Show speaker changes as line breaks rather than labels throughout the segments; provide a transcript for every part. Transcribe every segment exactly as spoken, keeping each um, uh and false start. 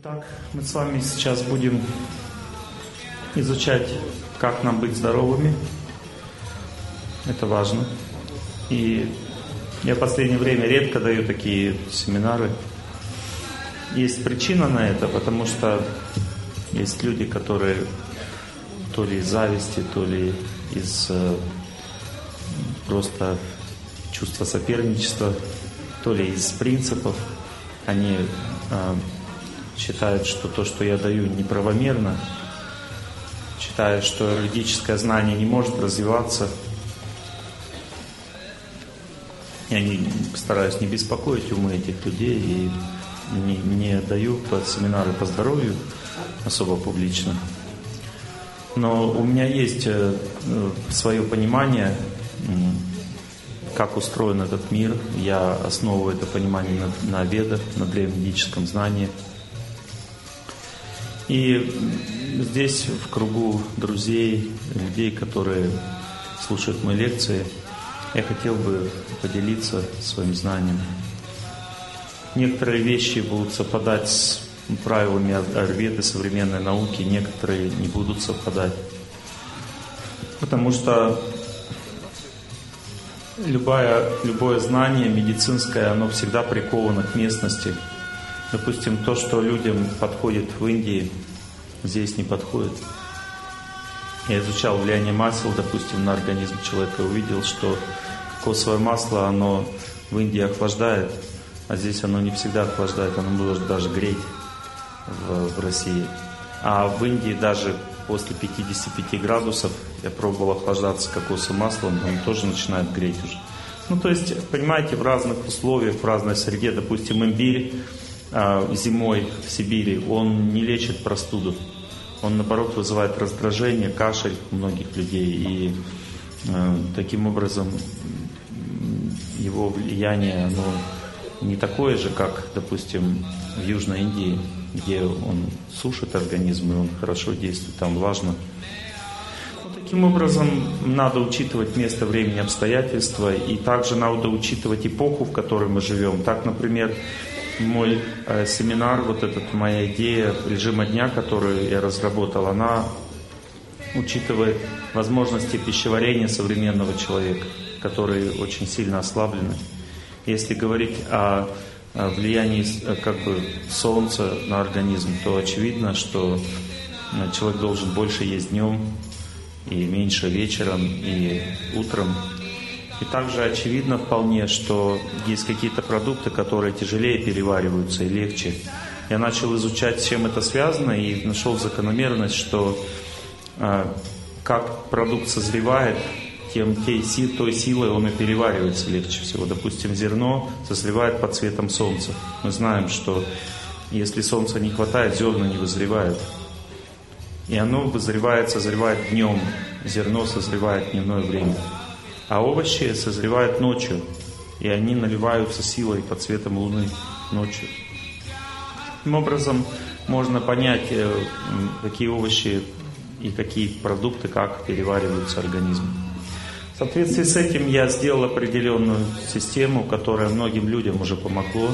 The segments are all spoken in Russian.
Итак, мы с вами сейчас будем изучать, как нам быть здоровыми. Это важно. И я в последнее время редко даю такие семинары. Есть причина на это, потому что есть люди, которые то ли из зависти, то ли из э, просто чувства соперничества, то ли из принципов, они э, считают, что то, что я даю, неправомерно, считают, что юридическое знание не может развиваться. Я не, стараюсь не беспокоить умы этих людей и не, не даю по семинары по здоровью особо публично. Но у меня есть э, свое понимание, э, как устроен этот мир. Я основываю это понимание на, на ведах, на древневедическом знании. И здесь, в кругу друзей, людей, которые слушают мои лекции, я хотел бы поделиться своим знанием. Некоторые вещи будут совпадать с правилами аюрведы, современной науки, некоторые не будут совпадать. Потому что любое, любое знание медицинское, оно всегда приковано к местности. Допустим, то, что людям подходит в Индии, здесь не подходит. Я изучал влияние масел, допустим, на организм человека, и увидел, что кокосовое масло, оно в Индии охлаждает, а здесь оно не всегда охлаждает, оно может даже греть в, в России. А в Индии даже после пятидесяти пяти градусов, я пробовал охлаждаться кокосовым маслом, оно тоже начинает греть уже. Ну, то есть, понимаете, в разных условиях, в разной среде, допустим, имбирь э, зимой в Сибири, он не лечит простуду. Он, наоборот, вызывает раздражение, кашель у многих людей. И э, таким образом его влияние, оно не такое же, как, допустим, в Южной Индии, где он сушит организм, и он хорошо действует, там влажно. Вот таким образом надо учитывать место, времени, обстоятельства, и также надо учитывать эпоху, в которой мы живем. Так, например, мой э, семинар, вот эта моя идея режима дня, которую я разработал, она учитывает возможности пищеварения современного человека, которые очень сильно ослаблены. Если говорить о, о влиянии как бы солнца на организм, то очевидно, что человек должен больше есть днем и меньше вечером и утром. И также очевидно вполне, что есть какие-то продукты, которые тяжелее перевариваются и легче. Я начал изучать, с чем это связано, и нашел закономерность, что э, как продукт созревает, тем той, той силой он и переваривается легче всего. Допустим, зерно созревает под светом солнца. Мы знаем, что если солнца не хватает, зерна не вызревают. И оно вызревает, созревает днем, зерно созревает в дневное время. А овощи созревают ночью, и они наливаются силой под светом луны ночью. Таким образом, можно понять, какие овощи и какие продукты, как перевариваются организмом. В соответствии с этим я сделал определенную систему, которая многим людям уже помогло.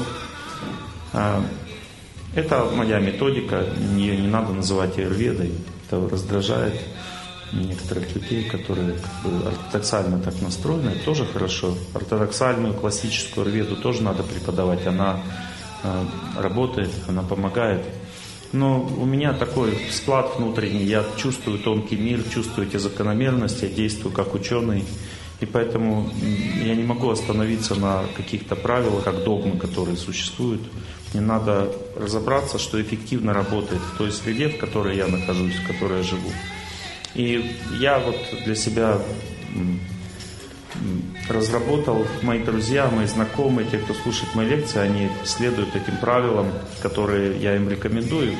Это моя методика, ее не надо называть аюрведой, это раздражает некоторых людей, которые как бы ортодоксально так настроены, это тоже хорошо. Ортодоксальную, классическую аюрведу тоже надо преподавать, она э, работает, она помогает. Но у меня такой склад внутренний, я чувствую тонкий мир, чувствую эти закономерности, я действую как ученый, и поэтому я не могу остановиться на каких-то правилах, как догмы, которые существуют. Мне надо разобраться, что эффективно работает в той среде, в которой я нахожусь, в которой я живу. И я вот для себя разработал, мои друзья, мои знакомые, те, кто слушает мои лекции, они следуют этим правилам, которые я им рекомендую.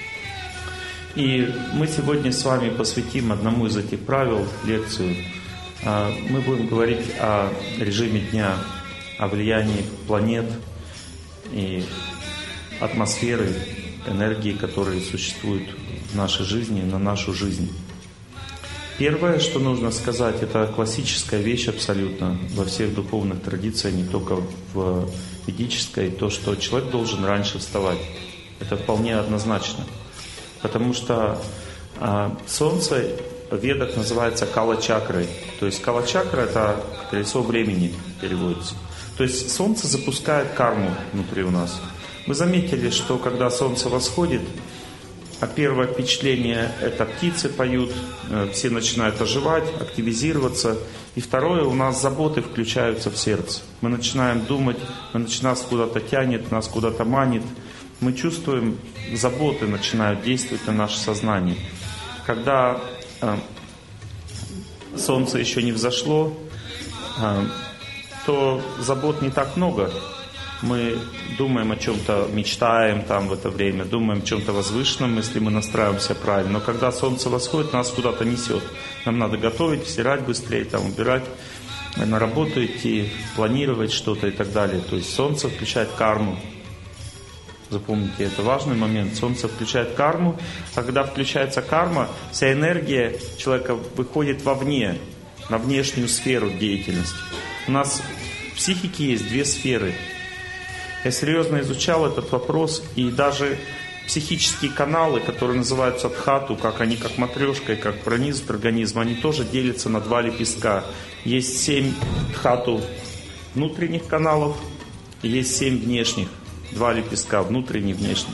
И мы сегодня с вами посвятим одному из этих правил лекцию. Мы будем говорить о режиме дня, о влиянии планет и атмосферы, энергии, которые существуют в нашей жизни, на нашу жизнь. Первое, что нужно сказать, это классическая вещь абсолютно во всех духовных традициях, не только в ведической, то, что человек должен раньше вставать. Это вполне однозначно. Потому что а, Солнце в ведах называется кала-чакрой. То есть кала-чакра — это колесо времени переводится. То есть Солнце запускает карму внутри у нас. Мы заметили, что когда Солнце восходит, а первое впечатление — это птицы поют, все начинают оживать, активизироваться. И второе, у нас заботы включаются в сердце. Мы начинаем думать, мы начинаем, нас куда-то тянет, нас куда-то манит. Мы чувствуем, заботы начинают действовать на наше сознание. Когда э, солнце еще не взошло, э, то забот не так много. Мы думаем о чем-то, мечтаем там в это время, думаем о чем-то возвышенном, если мы настраиваемся правильно. Но когда солнце восходит, нас куда-то несет. Нам надо готовить, стирать быстрее, там, убирать, на работу идти, планировать что-то и так далее. То есть солнце включает карму. Запомните, это важный момент. Солнце включает карму, а когда включается карма, вся энергия человека выходит вовне, на внешнюю сферу деятельности. У нас в психике есть две сферы. Я серьезно изучал этот вопрос, и даже психические каналы, которые называются дхату, как они как матрешка и как пронизывают организм, они тоже делятся на два лепестка. Есть семь дхату внутренних каналов, и есть семь внешних. Два лепестка, внутренний и внешний.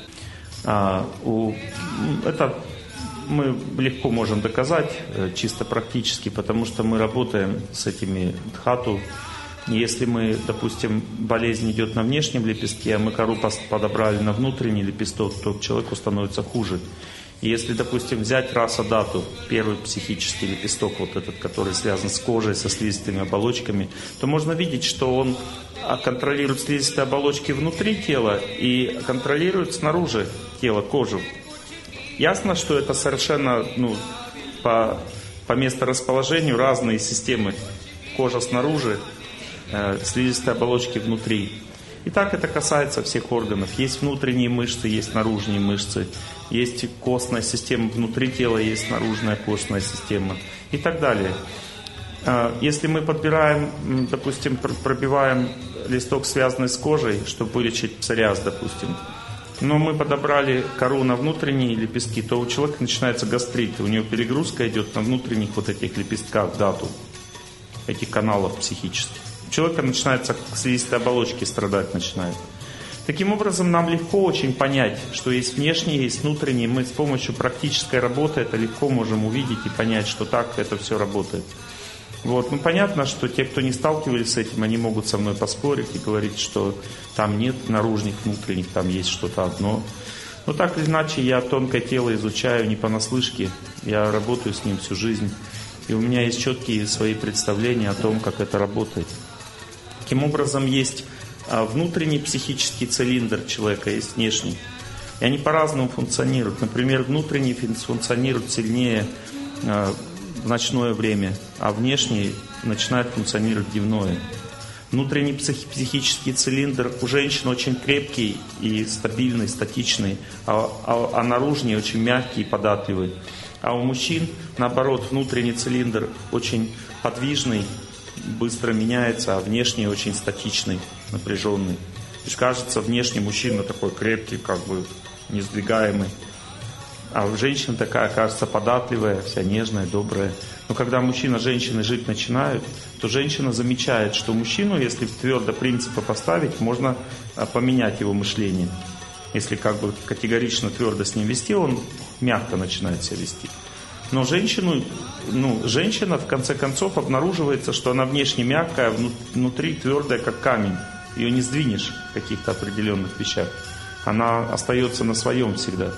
А, у, это мы легко можем доказать, чисто практически, потому что мы работаем с этими дхату. Если мы, допустим, болезнь идет на внешнем лепестке, а мы кору подобрали на внутренний лепесток, то человеку становится хуже. И если, допустим, взять раса дату, первый психический лепесток, вот этот, который связан с кожей, со слизистыми оболочками, то можно видеть, что он контролирует слизистые оболочки внутри тела и контролирует снаружи тела, кожу. Ясно, что это совершенно ну, по, по месторасположению разные системы. Кожа снаружи, э, слизистые оболочки внутри. И так это касается всех органов. Есть внутренние мышцы, есть наружные мышцы. Есть костная система внутри тела, есть наружная костная система. И так далее. Если мы подбираем, допустим, пробиваем листок, связанный с кожей, чтобы вылечить псориаз, допустим, но мы подобрали кору на внутренние лепестки, то у человека начинается гастрит, у него перегрузка идет на внутренних вот этих лепестках, дату, этих каналов психических. У человека начинается слизистые оболочки страдать начинают. Таким образом, нам легко очень понять, что есть внешние, есть внутренние. Мы с помощью практической работы это легко можем увидеть и понять, что так это все работает. Вот. Ну, понятно, что те, кто не сталкивались с этим, они могут со мной поспорить и говорить, что там нет наружных, внутренних, там есть что-то одно. Но так или иначе, я тонкое тело изучаю не понаслышке, я работаю с ним всю жизнь. И у меня есть четкие свои представления о том, как это работает. Таким образом, есть внутренний психический цилиндр человека, есть внешний. И они по-разному функционируют. Например, внутренний функционирует сильнее в ночное время, а внешний начинает функционировать дневное. Внутренний психический цилиндр у женщин очень крепкий и стабильный, статичный, а, а, а наружный очень мягкий и податливый. А у мужчин, наоборот, внутренний цилиндр очень подвижный, быстро меняется, а внешний очень статичный, напряженный. То есть кажется, внешний мужчина такой крепкий, как бы несдвигаемый. А женщина такая, кажется, податливая, вся нежная, добрая. Но когда мужчина с женщиной жить начинают, то женщина замечает, что мужчину, если твердо принципы поставить, можно поменять его мышление. Если как бы категорично твердо с ним вести, он мягко начинает себя вести. Но женщину, ну, женщина в конце концов обнаруживается, что она внешне мягкая, внутри твердая, как камень. Ее не сдвинешь в каких-то определенных вещах. Она остается на своем всегда.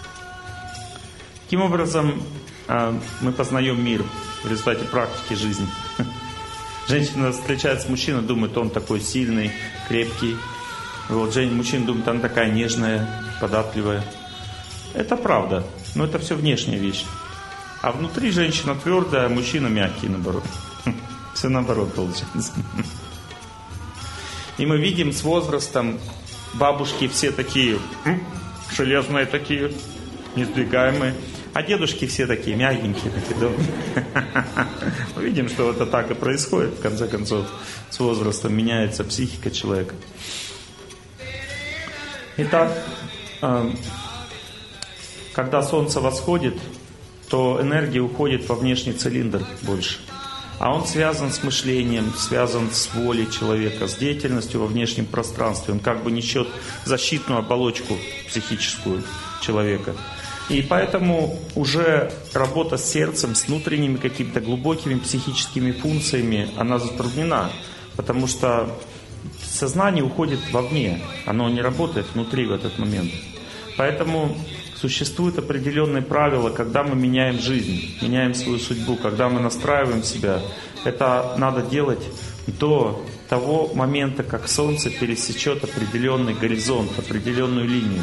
Таким образом, мы познаем мир в результате практики жизни. Женщина встречается с мужчиной, думает, он такой сильный, крепкий. Вот, мужчина думает, она такая нежная, податливая. Это правда, но это все внешняя вещь. А внутри женщина твердая, а мужчина мягкий, наоборот. Все наоборот получается. И мы видим с возрастом, бабушки все такие, железные такие, несдвигаемые. А дедушки все такие мягенькие, такие добрые. Мы видим, что это так и происходит. В конце концов, с возрастом меняется психика человека. Итак, когда Солнце восходит, то энергия уходит во внешний цилиндр больше. А он связан с мышлением, связан с волей человека, с деятельностью во внешнем пространстве. Он как бы несет защитную оболочку психическую человека. И поэтому уже работа с сердцем, с внутренними какими-то глубокими психическими функциями, она затруднена. Потому что сознание уходит вовне, оно не работает внутри в этот момент. Поэтому существуют определенные правила, когда мы меняем жизнь, меняем свою судьбу, когда мы настраиваем себя. Это надо делать до того момента, как Солнце пересечет определенный горизонт, определенную линию.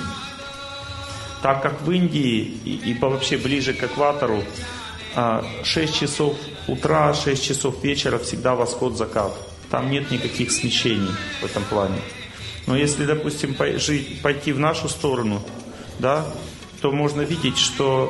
Так как в Индии и, и вообще ближе к экватору шесть часов утра, шесть часов вечера всегда восход-закат. Там нет никаких смещений в этом плане. Но если, допустим, пойти в нашу сторону, да, то можно видеть, что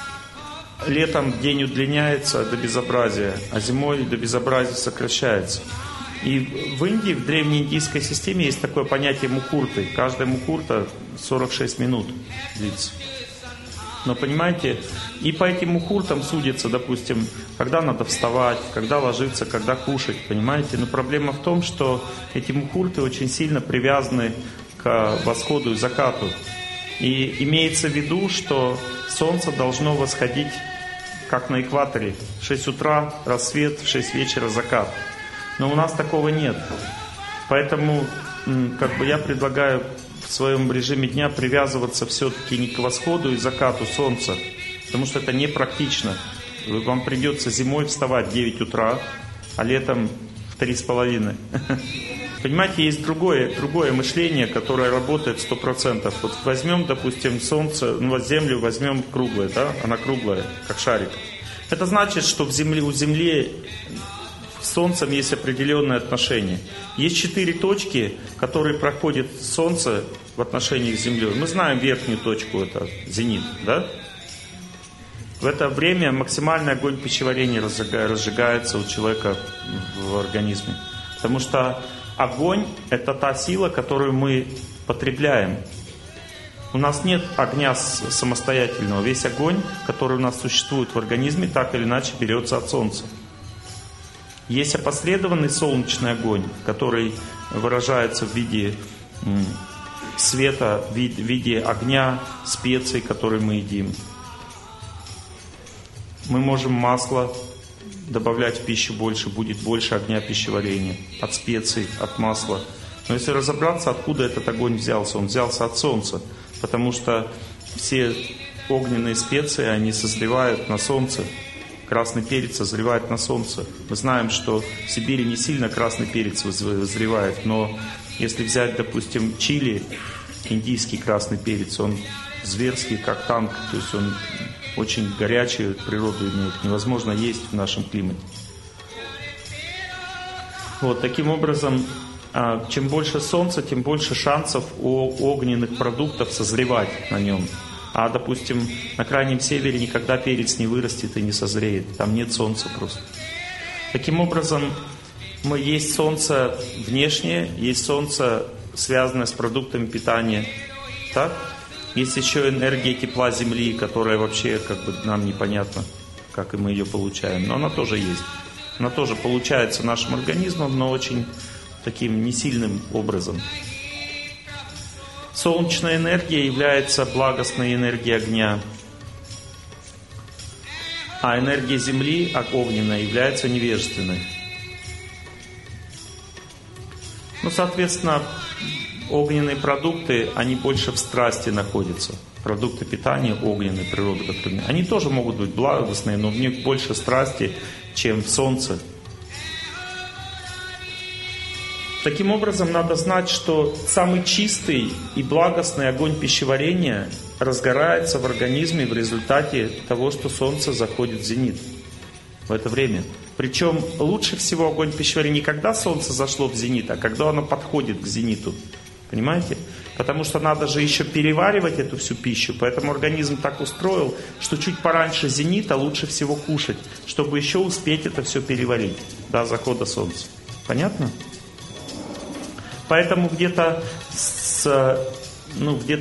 летом день удлиняется до безобразия, а зимой до безобразия сокращается. И в Индии, в древней индийской системе есть такое понятие мухурты. Каждая мухурта сорок шесть минут длится. Но понимаете, и по этим мухуртам судится, допустим, когда надо вставать, когда ложиться, когда кушать, понимаете? Но проблема в том, что эти мухурты очень сильно привязаны к восходу и закату. И имеется в виду, что Солнце должно восходить как на экваторе. В шесть утра рассвет, в шесть вечера закат. Но у нас такого нет. Поэтому как бы я предлагаю в своем режиме дня привязываться все-таки не к восходу и закату Солнца, потому что это непрактично. Вам придется зимой вставать в девять утра, а летом в три с половиной. Понимаете, есть другое, другое мышление, которое работает сто процентов. Вот возьмем, допустим, Солнце, ну вот Землю возьмем круглое, да? Она круглая, как шарик. Это значит, что в земле, у Земли с Солнцем есть определенные отношения. Есть четыре точки, которые проходит Солнце в отношении с Землей. Мы знаем верхнюю точку, это зенит, да? В это время максимальный огонь пищеварения разжигается у человека в организме. Потому что огонь – это та сила, которую мы потребляем. У нас нет огня самостоятельного. Весь огонь, который у нас существует в организме, так или иначе берется от Солнца. Есть опосредованный солнечный огонь, который выражается в виде света, в виде огня, специй, которые мы едим. Мы можем масло добавлять в пищу больше, будет больше огня пищеварения. От специй, от масла. Но если разобраться, откуда этот огонь взялся, он взялся от Солнца. Потому что все огненные специи, они созревают на Солнце. Красный перец созревает на Солнце. Мы знаем, что в Сибири не сильно красный перец вызревает, но если взять, допустим, чили, индийский красный перец, он зверский, как танк, то есть он очень горячую природу имеет, невозможно есть в нашем климате. Вот, таким образом, чем больше Солнца, тем больше шансов у огненных продуктов созревать на нем. А, допустим, на Крайнем Севере никогда перец не вырастет и не созреет. Там нет солнца просто. Таким образом, мы есть солнце внешнее, есть солнце, связанное с продуктами питания. Так? Есть еще энергия тепла Земли, которая вообще как бы нам непонятно, как и мы ее получаем. Но она тоже есть. Она тоже получается нашим организмом, но очень таким несильным образом. Солнечная энергия является благостной энергией огня, а энергия Земли, огненная, является невежественной. Ну, соответственно, огненные продукты, они больше в страсти находятся. Продукты питания огненной природы, которые, они тоже могут быть благостные, но в них больше страсти, чем в Солнце. Таким образом, надо знать, что самый чистый и благостный огонь пищеварения разгорается в организме в результате того, что Солнце заходит в зенит в это время. Причем лучше всего огонь пищеварения не когда Солнце зашло в зенит, а когда оно подходит к зениту. Понимаете? Потому что надо же еще переваривать эту всю пищу, поэтому организм так устроил, что чуть пораньше зенита лучше всего кушать, чтобы еще успеть это все переварить до захода Солнца. Понятно? Поэтому где-то с, ну, где-то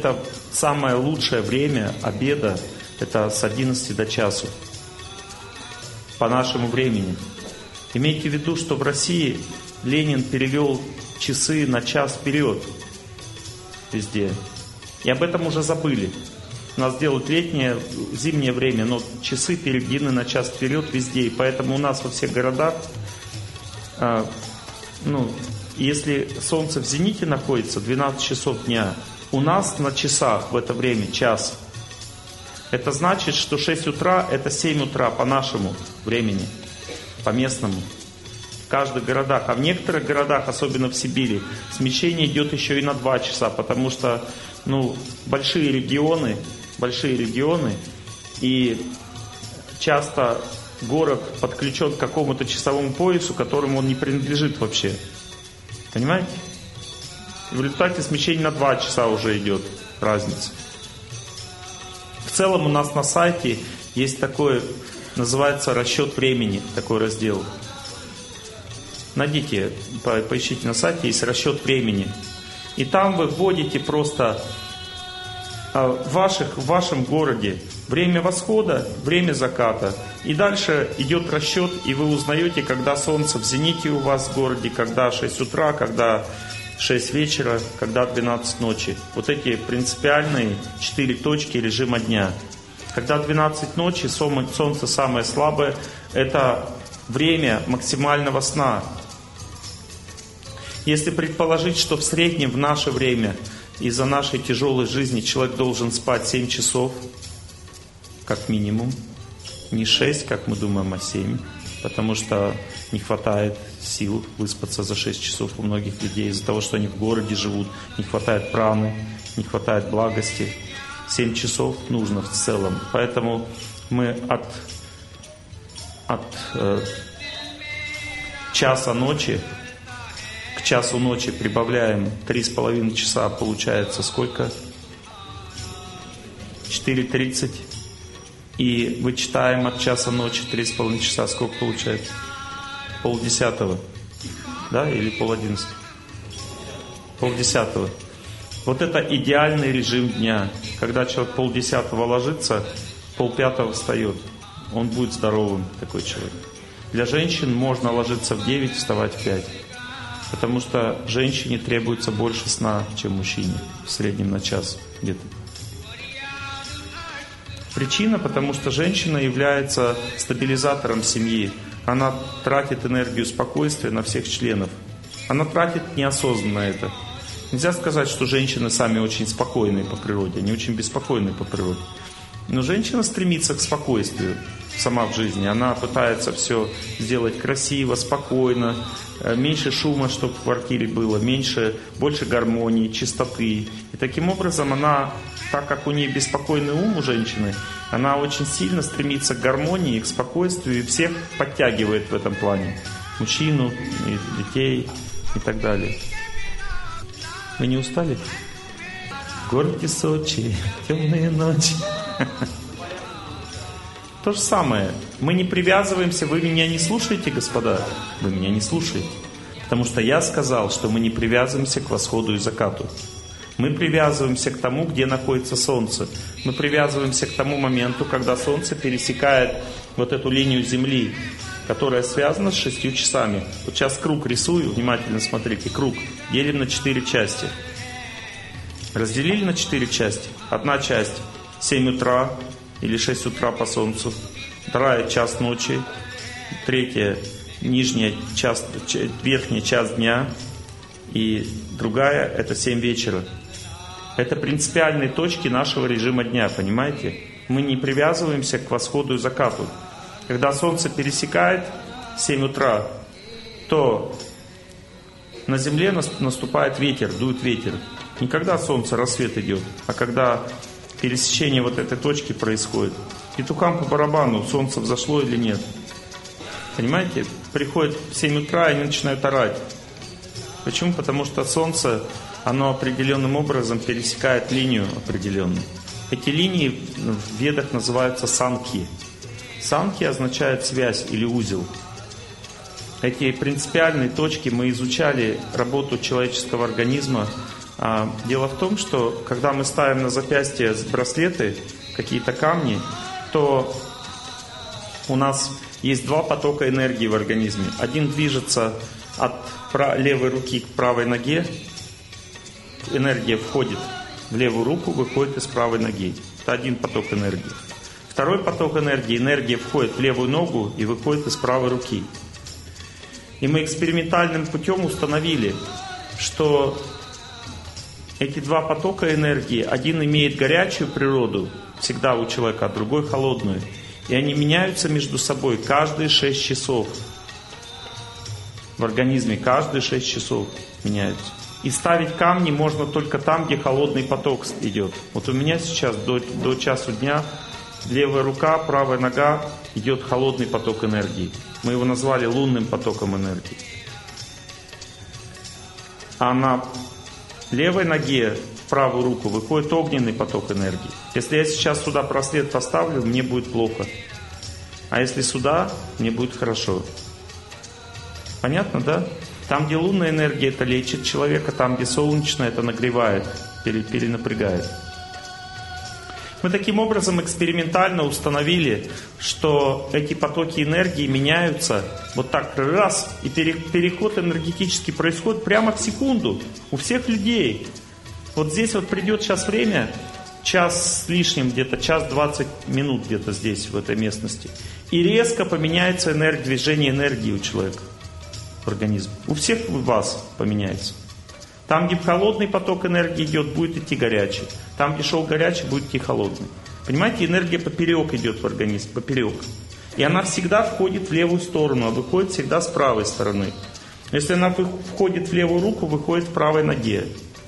самое лучшее время обеда – это с одиннадцати до часу. По нашему времени. Имейте в виду, что в России Ленин перевел часы на час вперед везде. И об этом уже забыли. У нас делают летнее, зимнее время, но часы переведены на час вперед везде. И поэтому у нас во всех городах, а, ну, если солнце в зените находится двенадцать часов дня, у нас на часах в это время час. Это значит, что шесть утра это семь утра по нашему времени, по местному. В каждых городах. А в некоторых городах, особенно в Сибири, смещение идет еще и на два часа, потому что ну, большие регионы, большие регионы, и часто город подключен к какому-то часовому поясу, которому он не принадлежит вообще. Понимаете? И в результате смещение на два часа уже идет разница. В целом у нас на сайте есть такой, называется расчет времени, такой раздел. Найдите, по, поищите на сайте, есть расчет времени. И там вы вводите просто в, ваших, в вашем городе время восхода, время заката. И дальше идет расчет, и вы узнаете, когда солнце в зените у вас в городе, когда шесть утра, когда шесть вечера, когда двенадцать ночи. Вот эти принципиальные четыре точки режима дня. Когда двенадцать ночи, солнце самое слабое, это время максимального сна. Если предположить, что в среднем в наше время из-за нашей тяжелой жизни человек должен спать семь часов, как минимум, не шесть, как мы думаем, а семь, потому что не хватает сил выспаться за шесть часов у многих людей из-за того, что они в городе живут, не хватает праны, не хватает благости. семь часов нужно в целом. Поэтому мы от, от э, часа ночи к часу ночи прибавляем три с половиной часа, получается сколько? четыре тридцать. И вычитаем от часа ночи три с половиной часа, сколько получается? Полдесятого. Да? Или полодиннадцатого? Полдесятого. Вот это идеальный режим дня. Когда человек полдесятого ложится, полпятого встает. Он будет здоровым, такой человек. Для женщин можно ложиться в девять, вставать в пять. Потому что женщине требуется больше сна, чем мужчине. В среднем на час где-то. Причина, потому что женщина является стабилизатором семьи. Она тратит энергию спокойствия на всех членов. Она тратит неосознанно это. Нельзя сказать, что женщины сами очень спокойные по природе. Они очень беспокойные по природе. Но женщина стремится к спокойствию сама в жизни. Она пытается все сделать красиво, спокойно, меньше шума, чтобы в квартире было, меньше, больше гармонии, чистоты. И таким образом она, так как у нее беспокойный ум у женщины, она очень сильно стремится к гармонии, к спокойствию и всех подтягивает в этом плане. Мужчину, и детей и так далее. Вы не устали? В городе Сочи, темные ночи. То же самое. Мы не привязываемся. Вы меня не слушаете, господа? Вы меня не слушаете. Потому что я сказал, что мы не привязываемся к восходу и закату. Мы привязываемся к тому, где находится солнце. Мы привязываемся к тому моменту, когда солнце пересекает вот эту линию Земли, которая связана с шестью часами. Вот сейчас круг рисую, внимательно смотрите, круг делим на четыре части. Разделили на четыре части. Одна часть семь утра или шесть утра по солнцу. Вторая час ночи. Третья нижняя час, верхняя час дня. И другая это семь вечера. Это принципиальные точки нашего режима дня, понимаете? Мы не привязываемся к восходу и закату. Когда солнце пересекает семь утра, то на земле наступает ветер, дует ветер. Не когда солнце, рассвет идет, а когда пересечение вот этой точки происходит. Петухам по барабану, солнце взошло или нет. Понимаете? Приходит в семь утра, и они начинают орать. Почему? Потому что солнце, оно определенным образом пересекает линию определенную. Эти линии в ведах называются санки. Санки означает связь или узел. Эти принципиальные точки мы изучали работу человеческого организма Дело в том, что когда мы ставим на запястье браслеты, какие-то камни, то у нас есть два потока энергии в организме. Один движется от левой руки к правой ноге. Энергия входит в левую руку, выходит из правой ноги. Это один поток энергии. Второй поток энергии, энергия входит в левую ногу и выходит из правой руки. И мы экспериментальным путем установили, что эти два потока энергии, один имеет горячую природу, всегда у человека, а другой холодную. И они меняются между собой каждые шесть часов. В организме каждые шесть часов меняются. И ставить камни можно только там, где холодный поток идет. Вот у меня сейчас до, до часу дня левая рука, правая нога идет холодный поток энергии. Мы его назвали лунным потоком энергии. А на левой ноге в правую руку выходит огненный поток энергии. Если я сейчас сюда браслет поставлю, мне будет плохо. А если сюда, мне будет хорошо. Понятно, да? Там, где лунная энергия, это лечит человека, там, где солнечная, это нагревает, перенапрягает. Мы таким образом экспериментально установили, что эти потоки энергии меняются вот так раз, и переход энергетический происходит прямо в секунду у всех людей. Вот здесь вот придет сейчас время, час с лишним, где-то час двадцать минут где-то здесь, в этой местности, и резко поменяется энергия, движение энергии у человека в организме. У всех вас поменяется. Там, где холодный поток энергии идет, будет идти горячий. Там, где шел горячий, будет идти холодный. Понимаете, энергия поперек идет в организм, поперек. И она всегда входит в левую сторону, а выходит всегда с правой стороны. Если она входит в левую руку, выходит в правой ноге.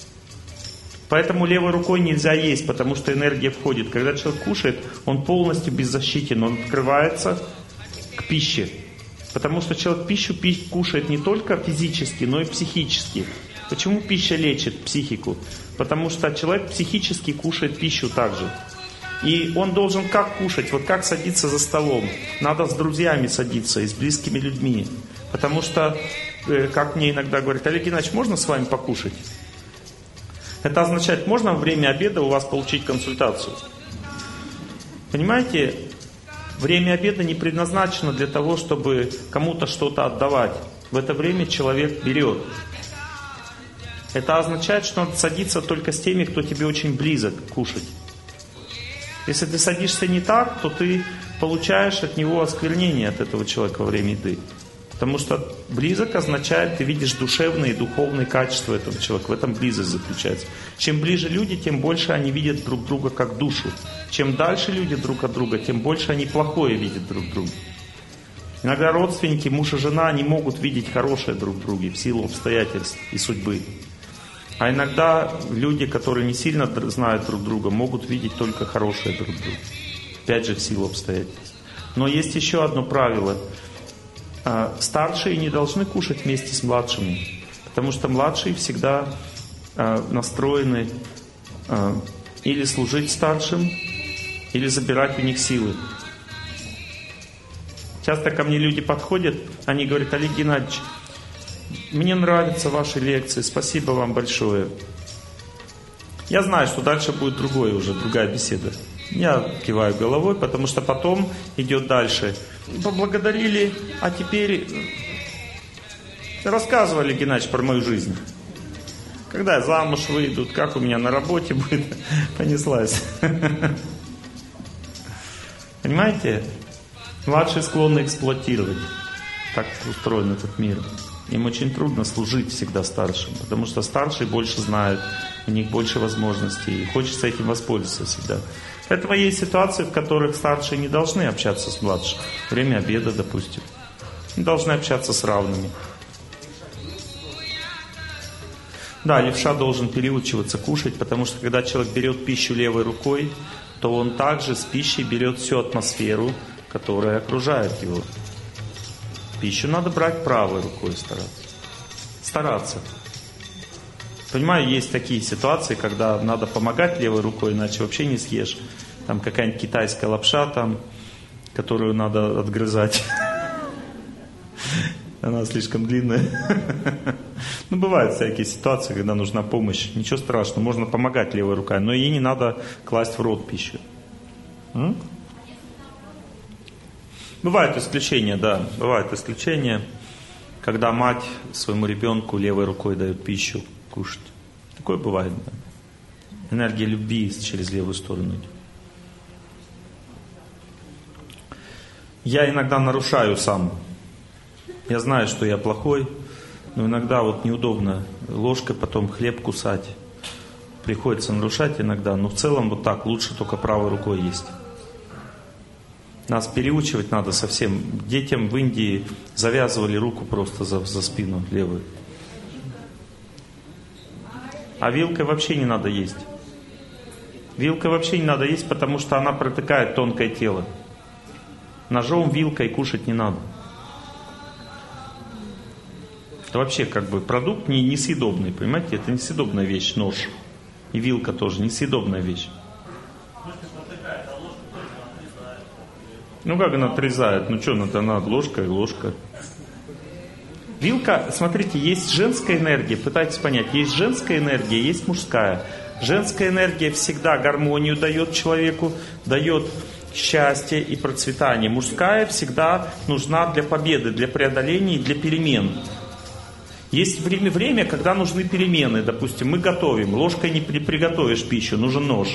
Поэтому левой рукой нельзя есть, потому что энергия входит. Когда человек кушает, он полностью беззащитен, он открывается к пище. Потому что человек пищу кушает не только физически, но и психически. Почему пища лечит психику? Потому что человек психически кушает пищу также. И он должен как кушать? Вот как садиться за столом? Надо с друзьями садиться и с близкими людьми. Потому что, как мне иногда говорят: Олег Геннадьевич, можно с вами покушать? Это означает, можно во время обеда у вас получить консультацию. Понимаете? Время обеда не предназначено для того, чтобы кому-то что-то отдавать. В это время человек берет. Это означает, что надо садиться только с теми, кто тебе очень близок, кушать. Если ты садишься не так, то ты получаешь от него осквернение, от этого человека во время еды. Потому что близок означает, ты видишь душевные и духовные качества этого человека. В этом близость заключается. Чем ближе люди, тем больше они видят друг друга как душу. Чем дальше люди друг от друга, тем больше они плохое видят друг друга. Иногда родственники, муж и жена, не могут видеть хорошее друг в друге в силу обстоятельств и судьбы. А иногда люди, которые не сильно знают друг друга, могут видеть только хорошее друг друга. Опять же, в силу обстоятельств. Но есть еще одно правило. Старшие не должны кушать вместе с младшими, потому что младшие всегда настроены или служить старшим, или забирать у них силы. Часто ко мне люди подходят, они говорят: Олег Геннадьевич, мне нравятся ваши лекции, спасибо вам большое. Я знаю, что дальше будет другое уже, другая беседа. Я киваю головой, потому что потом идет дальше. Поблагодарили, а теперь рассказывали, Геннадьевич, про мою жизнь. Когда я замуж выйду, как у меня на работе будет, понеслась. Понимаете? Младшие склонны эксплуатировать. Так устроен этот мир. Им очень трудно служить всегда старшим, потому что старшие больше знают, у них больше возможностей, и хочется этим воспользоваться всегда. Поэтому есть ситуации, в которых старшие не должны общаться с младшими. Время обеда, допустим. Не должны общаться с равными. Да, левша должен переучиваться кушать, потому что когда человек берет пищу левой рукой, то он также с пищей берет всю атмосферу, которая окружает его. Пищу надо брать правой рукой, стараться. Стараться. Понимаю, есть такие ситуации, когда надо помогать левой рукой, иначе вообще не съешь. Там какая-нибудь китайская лапша, там, которую надо отгрызать. Она слишком длинная. Ну, бывают всякие ситуации, когда нужна помощь. Ничего страшного, можно помогать левой рукой, но ей не надо класть в рот пищу. М? Бывают исключения, да, бывают исключения, когда мать своему ребенку левой рукой дает пищу кушать. Такое бывает, да. Энергия любви через левую сторону идет. Я иногда нарушаю сам. Я знаю, что я плохой, но иногда вот неудобно ложкой потом хлеб кусать. Приходится нарушать иногда, но в целом вот так лучше только правой рукой есть. Нас переучивать надо совсем. Детям в Индии завязывали руку просто за, за спину левую. А вилкой вообще не надо есть. Вилкой вообще не надо есть, потому что она протыкает тонкое тело. Ножом, вилкой кушать не надо. Это вообще как бы продукт не, несъедобный, понимаете? Это несъедобная вещь, нож. И вилка тоже несъедобная вещь. Ну как она отрезает? Ну что, надо, надо ложка и ложка. Вилка, смотрите, есть женская энергия, пытайтесь понять, есть женская энергия, есть мужская. Женская энергия всегда гармонию дает человеку, дает счастье и процветание. Мужская всегда нужна для победы, для преодоления и для перемен. Есть время, время, когда нужны перемены. Допустим, мы готовим, ложкой не приготовишь пищу, нужен нож.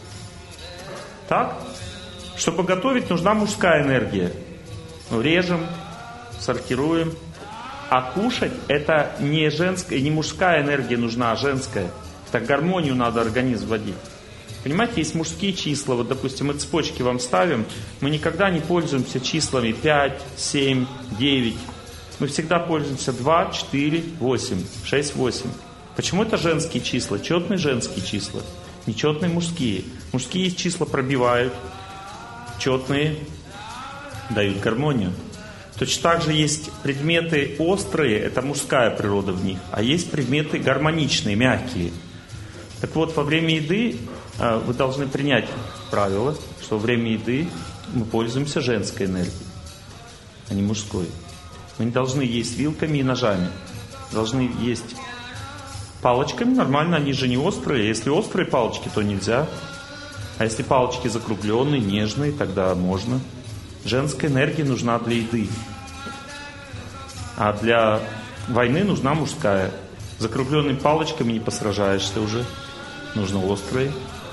Так? Чтобы готовить, нужна мужская энергия. Режем, сортируем. А кушать это не женская, не мужская энергия нужна, а женская. Так гармонию надо организм вводить. Понимаете, есть мужские числа. Вот, допустим, мы цепочки вам ставим. Мы никогда не пользуемся числами пять, семь, девять. Мы всегда пользуемся два, четыре, восемь, шесть, восемь. Почему это женские числа? Четные женские числа, нечетные мужские. Мужские числа пробивают, четные дают гармонию. Точно так же есть предметы острые, это мужская природа в них, а есть предметы гармоничные, мягкие. Так вот, во время еды э, вы должны принять правило, что во время еды мы пользуемся женской энергией, а не мужской. Мы не должны есть вилками и ножами. Должны есть палочками, нормально, они же не острые. Если острые палочки, то нельзя. А если палочки закругленные, нежные, тогда можно. Женская энергия нужна для еды. А для войны нужна мужская. Закругленными палочками не посражаешься уже. Нужно острые.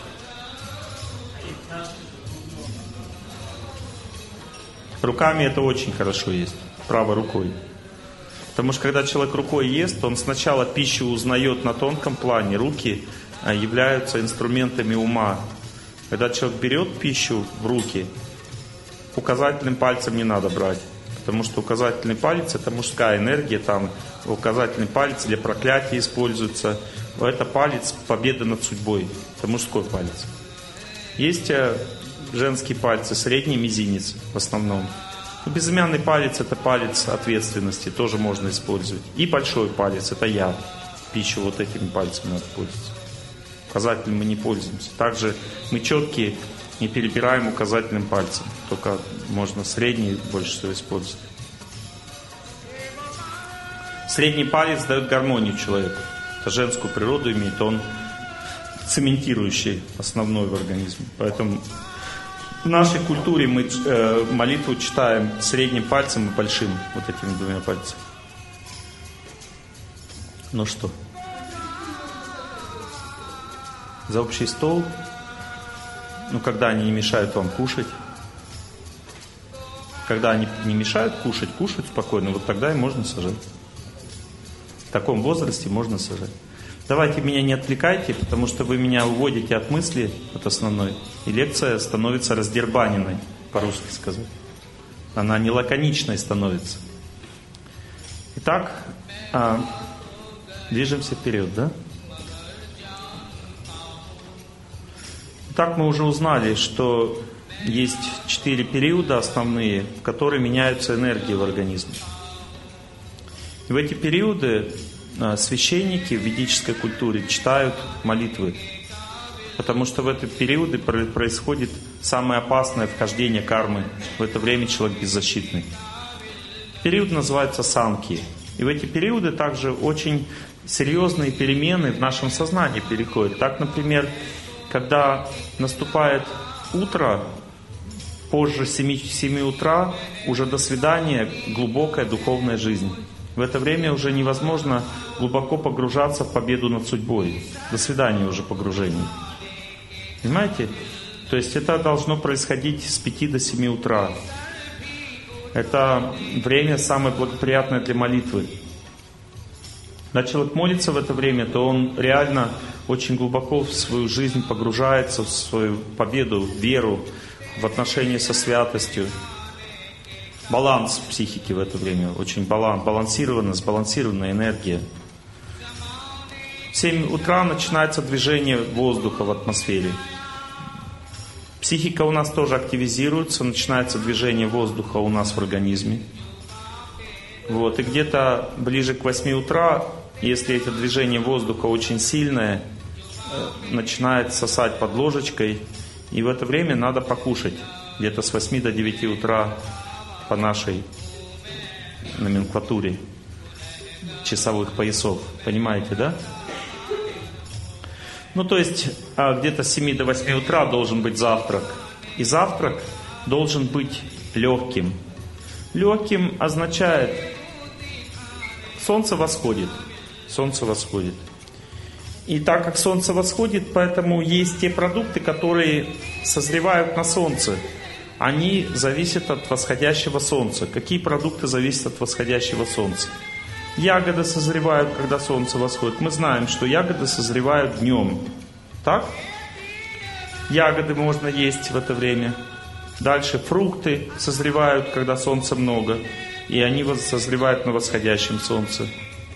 Руками это очень хорошо есть. Правой рукой. Потому что когда человек рукой ест, он сначала пищу узнает на тонком плане. Руки являются инструментами ума. Когда человек берет пищу в руки, указательным пальцем не надо брать. Потому что указательный палец — это мужская энергия. Там указательный палец для проклятия используется. Это палец победы над судьбой. Это мужской палец. Есть женские пальцы, средний, мизинец в основном. Безымянный палец — это палец ответственности, тоже можно использовать. И большой палец — это я. Пищу вот этими пальцами надо пользоваться. Указательным мы не пользуемся. Также мы четкие не перебираем указательным пальцем. Только можно средний больше всего использовать. Средний палец дает гармонию человеку. Это женскую природу имеет, он цементирующий, основной в организме. Поэтому в нашей культуре мы э, молитву читаем средним пальцем и большим, вот этими двумя пальцами. Ну что? За общий стол? Ну, когда они не мешают вам кушать. Когда они не мешают кушать, кушать спокойно, вот тогда и можно сажать. В таком возрасте можно сажать. Давайте меня не отвлекайте, потому что вы меня уводите от мысли, от основной, и лекция становится раздербаненной, по-русски сказать. Она не лаконичной становится. Итак, а, движемся вперед, да? Итак, мы уже узнали, что есть четыре периода основные, в которые меняются энергии в организме. И в эти периоды священники в ведической культуре читают молитвы, потому что в эти периоды происходит самое опасное вхождение кармы. В это время человек беззащитный. Период называется санки. И в эти периоды также очень серьезные перемены в нашем сознании переходят. Так, например, когда наступает утро, позже семи утра, уже до свидания, глубокая духовная жизнь. В это время уже невозможно глубоко погружаться в победу над судьбой. До свидания уже погружение. Понимаете? То есть это должно происходить с пяти до семи утра. Это время самое благоприятное для молитвы. Когда человек молится в это время, то он реально очень глубоко в свою жизнь погружается, в свою победу, в веру, в отношения со святостью. Баланс психики в это время, очень баланс, балансированная, сбалансированная энергия. В семь утра начинается движение воздуха в атмосфере. Психика у нас тоже активизируется, начинается движение воздуха у нас в организме. Вот, и где-то ближе к восьми утра, если это движение воздуха очень сильное, начинает сосать под ложечкой, и в это время надо покушать. Где-то с восьми до девяти утра по нашей номенклатуре часовых поясов. Понимаете, да? Ну, то есть, где-то с семи до восьми утра должен быть завтрак. И завтрак должен быть легким. Легким означает, солнце восходит. Солнце восходит. И так как солнце восходит, поэтому есть те продукты, которые созревают на солнце. Они зависят от восходящего солнца. Какие продукты зависят от восходящего солнца? Ягоды созревают, когда солнце восходит. Мы знаем, что ягоды созревают днем. Так? Ягоды можно есть в это время. Дальше фрукты созревают, когда солнца много. И они созревают на восходящем солнце.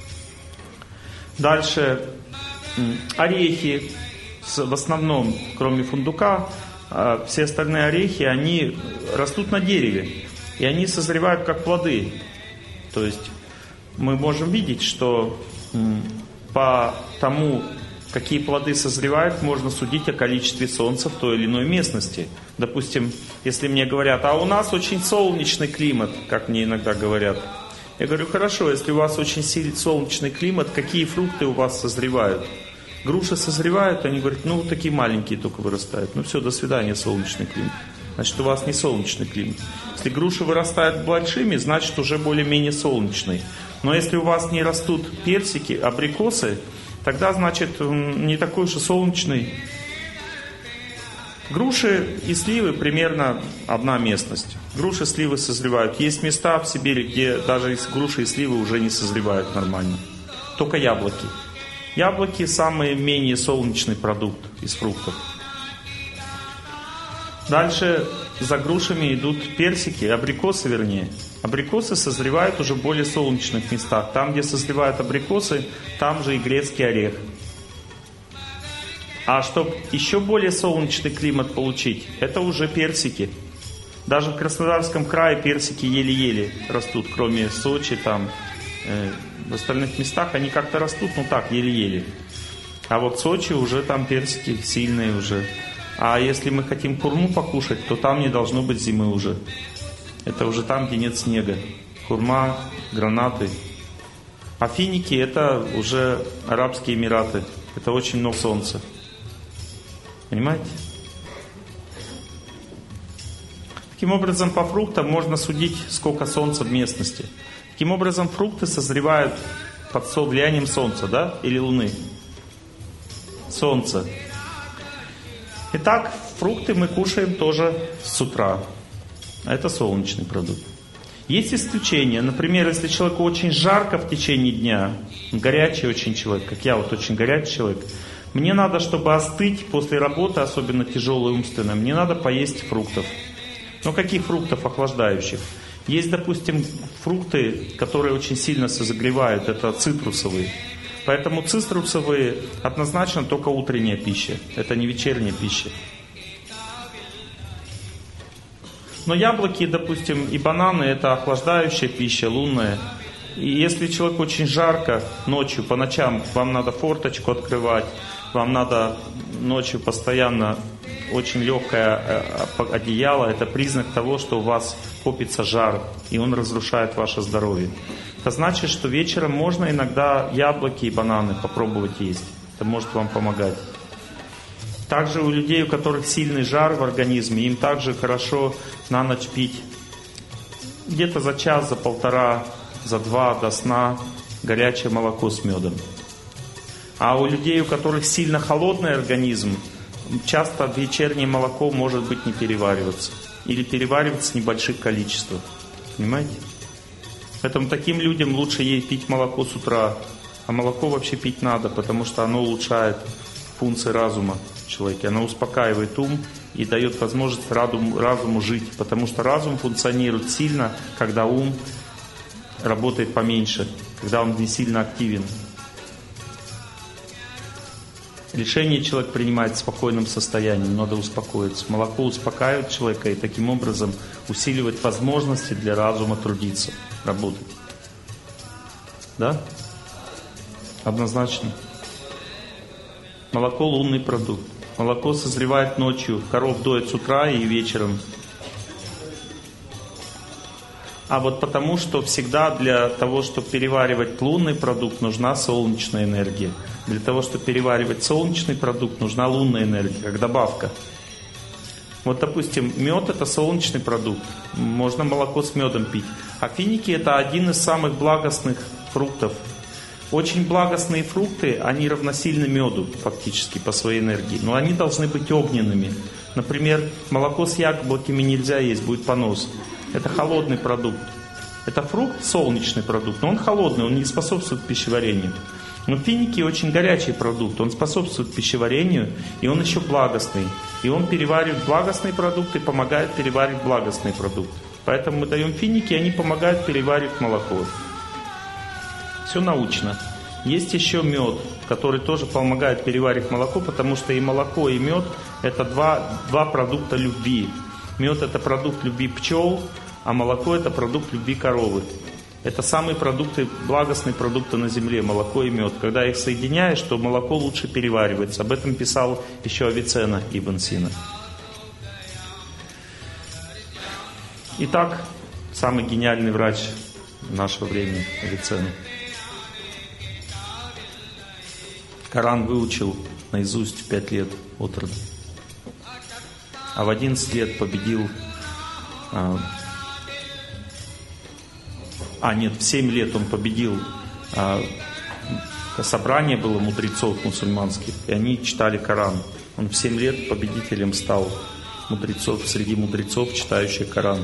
Дальше орехи, в основном, кроме фундука, все остальные орехи, они растут на дереве. И они созревают как плоды. То есть мы можем видеть, что по тому, какие плоды созревают, можно судить о количестве солнца в той или иной местности. Допустим, если мне говорят, а у нас очень солнечный климат, как мне иногда говорят. Я говорю, хорошо, если у вас очень сильный солнечный климат, какие фрукты у вас созревают? Груши созревают, они говорят, ну такие маленькие только вырастают. Ну все, до свидания, солнечный климат. Значит, у вас не солнечный климат. Если груши вырастают большими, значит уже более-менее солнечный. Но если у вас не растут персики, абрикосы, тогда, значит, не такой уж и солнечный. Груши и сливы примерно одна местность. Груши и сливы созревают. Есть места в Сибири, где даже груши и сливы уже не созревают нормально. Только яблоки. Яблоки самый менее солнечный продукт из фруктов. Дальше за грушами идут персики, абрикосы вернее. Абрикосы созревают уже в более солнечных местах. Там, где созревают абрикосы, там же и грецкий орех. А чтобы еще более солнечный климат получить, это уже персики. Даже в Краснодарском крае персики еле-еле растут, кроме Сочи, там, э, в остальных местах они как-то растут, ну так, еле-еле. А вот в Сочи уже там персики сильные уже. А если мы хотим хурму покушать, то там не должно быть зимы уже. Это уже там, где нет снега. Хурма, гранаты. А финики это уже Арабские Эмираты. Это очень много солнца. Понимаете? Таким образом, по фруктам можно судить, сколько солнца в местности. Таким образом, фрукты созревают под влиянием солнца, да? Или луны? Солнце. Итак, фрукты мы кушаем тоже с утра. Это солнечный продукт. Есть исключения. Например, если человеку очень жарко в течение дня, горячий очень человек, как я вот очень горячий человек, мне надо, чтобы остыть после работы, особенно тяжелой умственной, мне надо поесть фруктов. Ну, каких фруктов охлаждающих? Есть, допустим, фрукты, которые очень сильно согревают, это цитрусовые. Поэтому цитрусовые однозначно только утренняя пища, это не вечерняя пища. Но яблоки, допустим, и бананы это охлаждающая пища, лунная. И если человеку очень жарко ночью, по ночам, вам надо форточку открывать, вам надо ночью постоянно очень легкое одеяло, это признак того, что у вас копится жар, и он разрушает ваше здоровье. Это значит, что вечером можно иногда яблоки и бананы попробовать есть. Это может вам помогать. Также у людей, у которых сильный жар в организме, им также хорошо на ночь пить где-то за час, за полтора, за два до сна горячее молоко с медом. А у людей, у которых сильно холодный организм, часто вечернее молоко может быть не перевариваться. Или перевариваться в небольших количествах. Понимаете? Поэтому таким людям лучше ей пить молоко с утра. А молоко вообще пить надо, потому что оно улучшает функции разума в человеке. Оно успокаивает ум и дает возможность разуму, разуму жить. Потому что разум функционирует сильно, когда ум работает поменьше, когда он не сильно активен. Решение человек принимает в спокойном состоянии, надо успокоиться. Молоко успокаивает человека и таким образом усиливает возможности для разума трудиться, работать. Да? Однозначно. Молоко — лунный продукт. Молоко созревает ночью, коров доят с утра и вечером. А вот потому, что всегда для того, чтобы переваривать лунный продукт, нужна солнечная энергия. Для того, чтобы переваривать солнечный продукт, нужна лунная энергия, как добавка. Вот, допустим, мед — это солнечный продукт. Можно молоко с медом пить. А финики — это один из самых благостных фруктов. Очень благостные фрукты, они равносильны меду фактически по своей энергии. Но они должны быть огненными. Например, молоко с яблоками нельзя есть, будет понос. Это холодный продукт. Это фрукт, солнечный продукт, но он холодный, он не способствует пищеварению. Но финики очень горячий продукт, он способствует пищеварению, и он еще благостный. И он переваривает благостные продукты, помогает переваривать благостные продукты. Поэтому мы даем финики, и они помогают переваривать молоко. Все научно. Есть еще мед, который тоже помогает переваривать молоко, потому что и молоко, и мед — это два, два продукта любви. Мед — это продукт любви пчел, а молоко — это продукт любви коровы. Это самые продукты, благостные продукты на земле, молоко и мед. Когда их соединяешь, то молоко лучше переваривается. Об этом писал еще Авиценна Ибн Сина. Итак, самый гениальный врач нашего времени Авиценна. Коран выучил наизусть в пять лет от роду. А в одиннадцать лет победил... А, а нет, в семь лет он победил... А, собрание было мудрецов мусульманских, и они читали Коран. Он в семь лет победителем стал мудрецов, среди мудрецов, читающих Коран.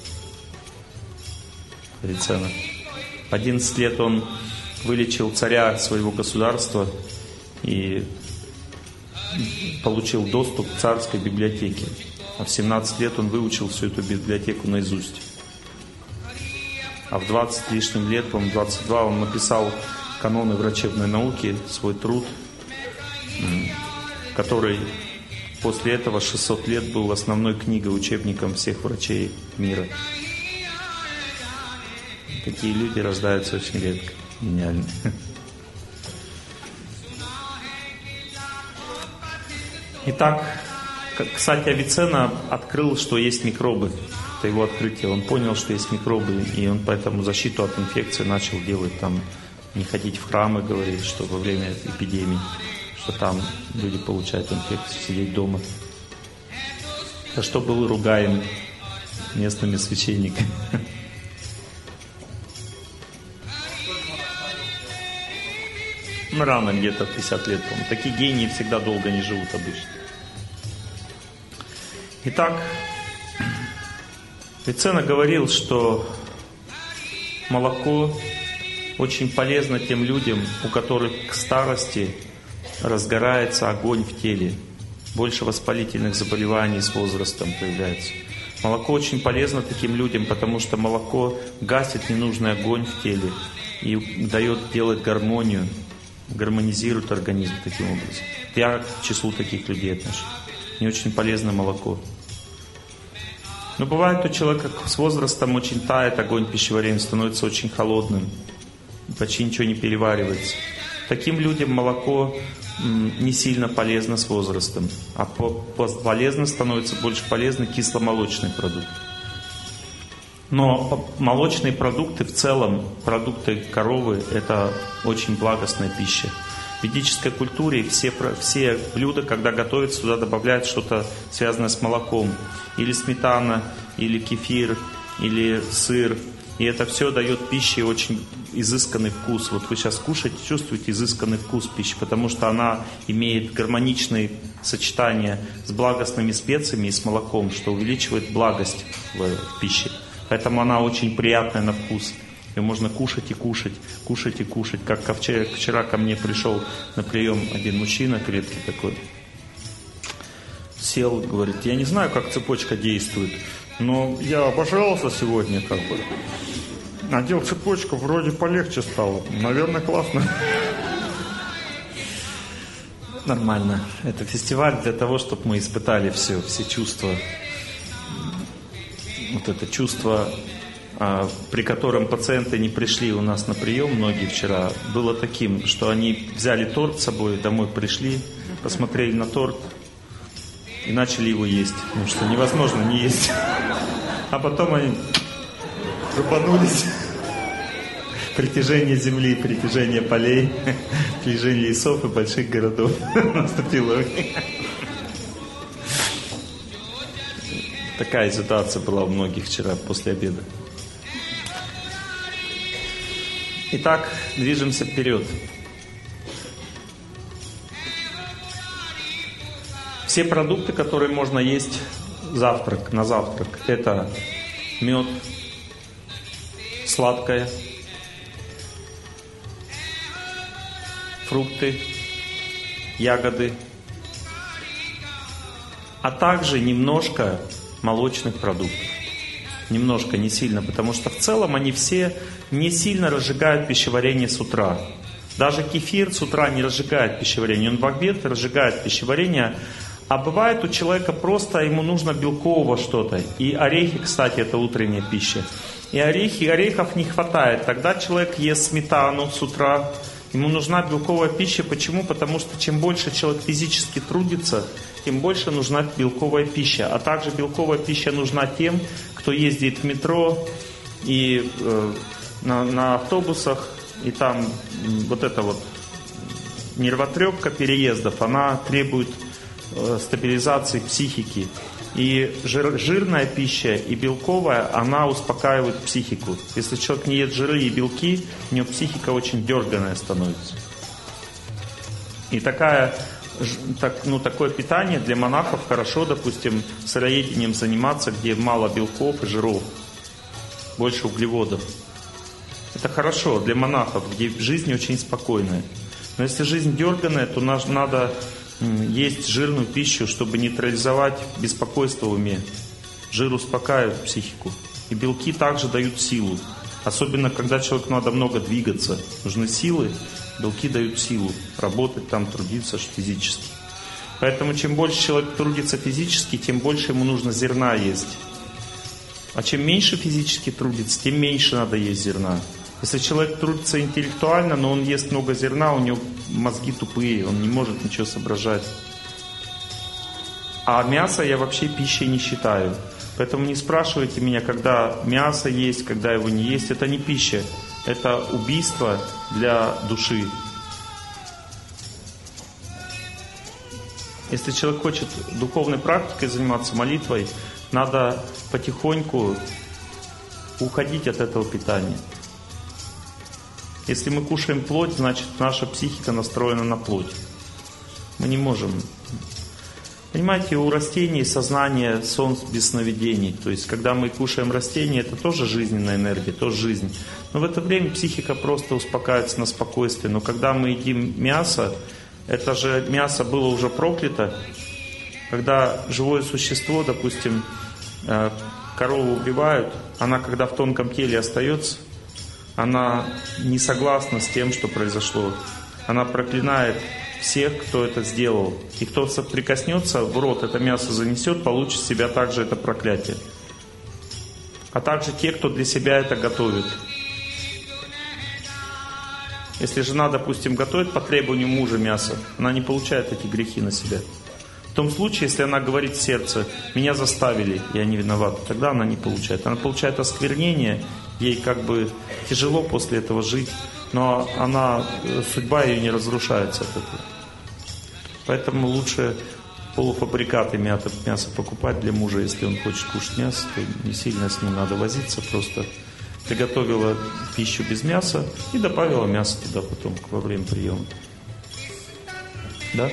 Авиценна. В одиннадцать лет он вылечил царя своего государства и получил доступ к царской библиотеке. А в семнадцать лет он выучил всю эту библиотеку наизусть. А в двадцать лишним лет, по-моему, двадцать два, он написал каноны врачебной науки, свой труд, который после этого шестьсот лет был основной книгой, учебником всех врачей мира. Такие люди рождаются очень редко. Гениально. Итак, кстати, Авиценна открыл, что есть микробы. Это его открытие. Он понял, что есть микробы, и он поэтому защиту от инфекции начал делать. Там не ходить в храмы, говорит, что во время эпидемии, что там люди получают инфекцию, сидеть дома. За что был ругаем местными священниками. Ну, рано, где-то пятьдесят лет, по-моему. Такие гении всегда долго не живут обычно. Итак, Авиценна говорил, что молоко очень полезно тем людям, у которых к старости разгорается огонь в теле. Больше воспалительных заболеваний с возрастом появляется. Молоко очень полезно таким людям, потому что молоко гасит ненужный огонь в теле и дает делать гармонию, гармонизирует организм таким образом. Я к числу таких людей отношусь. Не очень полезно молоко. Но бывает у человека с возрастом очень тает огонь пищеварения, становится очень холодным, почти ничего не переваривается. Таким людям молоко не сильно полезно с возрастом, а полезно становится больше полезно кисломолочный продукт. Но молочные продукты в целом, продукты коровы, это очень благостная пища. В ведической культуре все, все блюда, когда готовятся, туда добавляют что-то связанное с молоком. Или сметана, или кефир, или сыр. И это все дает пище очень изысканный вкус. Вот вы сейчас кушаете, чувствуете изысканный вкус пищи, потому что она имеет гармоничное сочетание с благостными специями и с молоком, что увеличивает благость в пище. Поэтому она очень приятная на вкус. Ее можно кушать и кушать, кушать и кушать. Как вчера, вчера ко мне пришел на прием один мужчина крепкий такой. Сел, говорит, я не знаю, как цепочка действует, но я обожрался сегодня как бы. Надел цепочку, вроде полегче стало. Наверное, классно. Нормально. Это фестиваль для того, чтобы мы испытали все, все чувства. Вот это чувство, а, при котором пациенты не пришли у нас на прием, многие вчера, было таким, что они взяли торт с собой, домой пришли, посмотрели на торт и начали его есть. Потому что невозможно не есть. А потом они рубанулись. Притяжение земли, притяжение полей, притяжение лесов и больших городов наступило. Такая ситуация была у многих вчера после обеда. Итак, движемся вперед. Все продукты, которые можно есть завтрак, на завтрак, это мед, сладкое, фрукты, ягоды, а также немножко молочных продуктов. Немножко, не сильно, потому что в целом они все не сильно разжигают пищеварение с утра. Даже кефир с утра не разжигает пищеварение, он в обед разжигает пищеварение, а бывает у человека просто ему нужно белкового что-то. И орехи, кстати, это утренняя пища. И орехи, орехов не хватает, тогда человек ест сметану с утра. Ему нужна белковая пища. Почему? Потому что чем больше человек физически трудится, тем больше нужна белковая пища. А также белковая пища нужна тем, кто ездит в метро и э, на, на автобусах, и там вот эта вот нервотрепка переездов, она требует э, стабилизации психики. И жир, жирная пища и белковая, она успокаивает психику. Если человек не ест жиры и белки, у него психика очень дерганая становится. И такая, так, ну, такое питание для монахов хорошо, допустим, сыроедением заниматься, где мало белков и жиров, больше углеводов. Это хорошо для монахов, где жизнь очень спокойная. Но если жизнь дерганая, то надо есть жирную пищу, чтобы нейтрализовать беспокойство в уме. Жир успокаивает психику. И белки также дают силу. Особенно, когда человеку надо много двигаться. Нужны силы, белки дают силу. Работать там, трудиться физически. Поэтому, чем больше человек трудится физически, тем больше ему нужно зерна есть. А чем меньше физически трудится, тем меньше надо есть зерна. Если человек трудится интеллектуально, но он ест много зерна, у него мозги тупые, он не может ничего соображать. А мясо я вообще пищей не считаю. Поэтому не спрашивайте меня, когда мясо есть, когда его не есть. Это не пища, это убийство для души. Если человек хочет духовной практикой заниматься, молитвой, надо потихоньку уходить от этого питания. Если мы кушаем плоть, значит наша психика настроена на плоть. Мы не можем. Понимаете, у растений сознание сон без сновидений. То есть, когда мы кушаем растения, это тоже жизненная энергия, тоже жизнь. Но в это время психика просто успокаивается на спокойствие. Но когда мы едим мясо, это же мясо было уже проклято. Когда живое существо, допустим, корову убивают, она когда в тонком теле остается, она не согласна с тем, что произошло. Она проклинает всех, кто это сделал. И кто соприкоснется, в рот это мясо занесет, получит в себя также это проклятие. А также те, кто для себя это готовит. Если жена, допустим, готовит по требованию мужа мясо, она не получает эти грехи на себя. В том случае, если она говорит в сердце, меня заставили, я не виноват, тогда она не получает. Она получает осквернение, ей как бы тяжело после этого жить, но она, судьба ее не разрушается от этого. Поэтому лучше полуфабрикаты мясо покупать для мужа, если он хочет кушать мясо, то не сильно с ним надо возиться, просто приготовила пищу без мяса и добавила мясо туда потом во время приема. Да?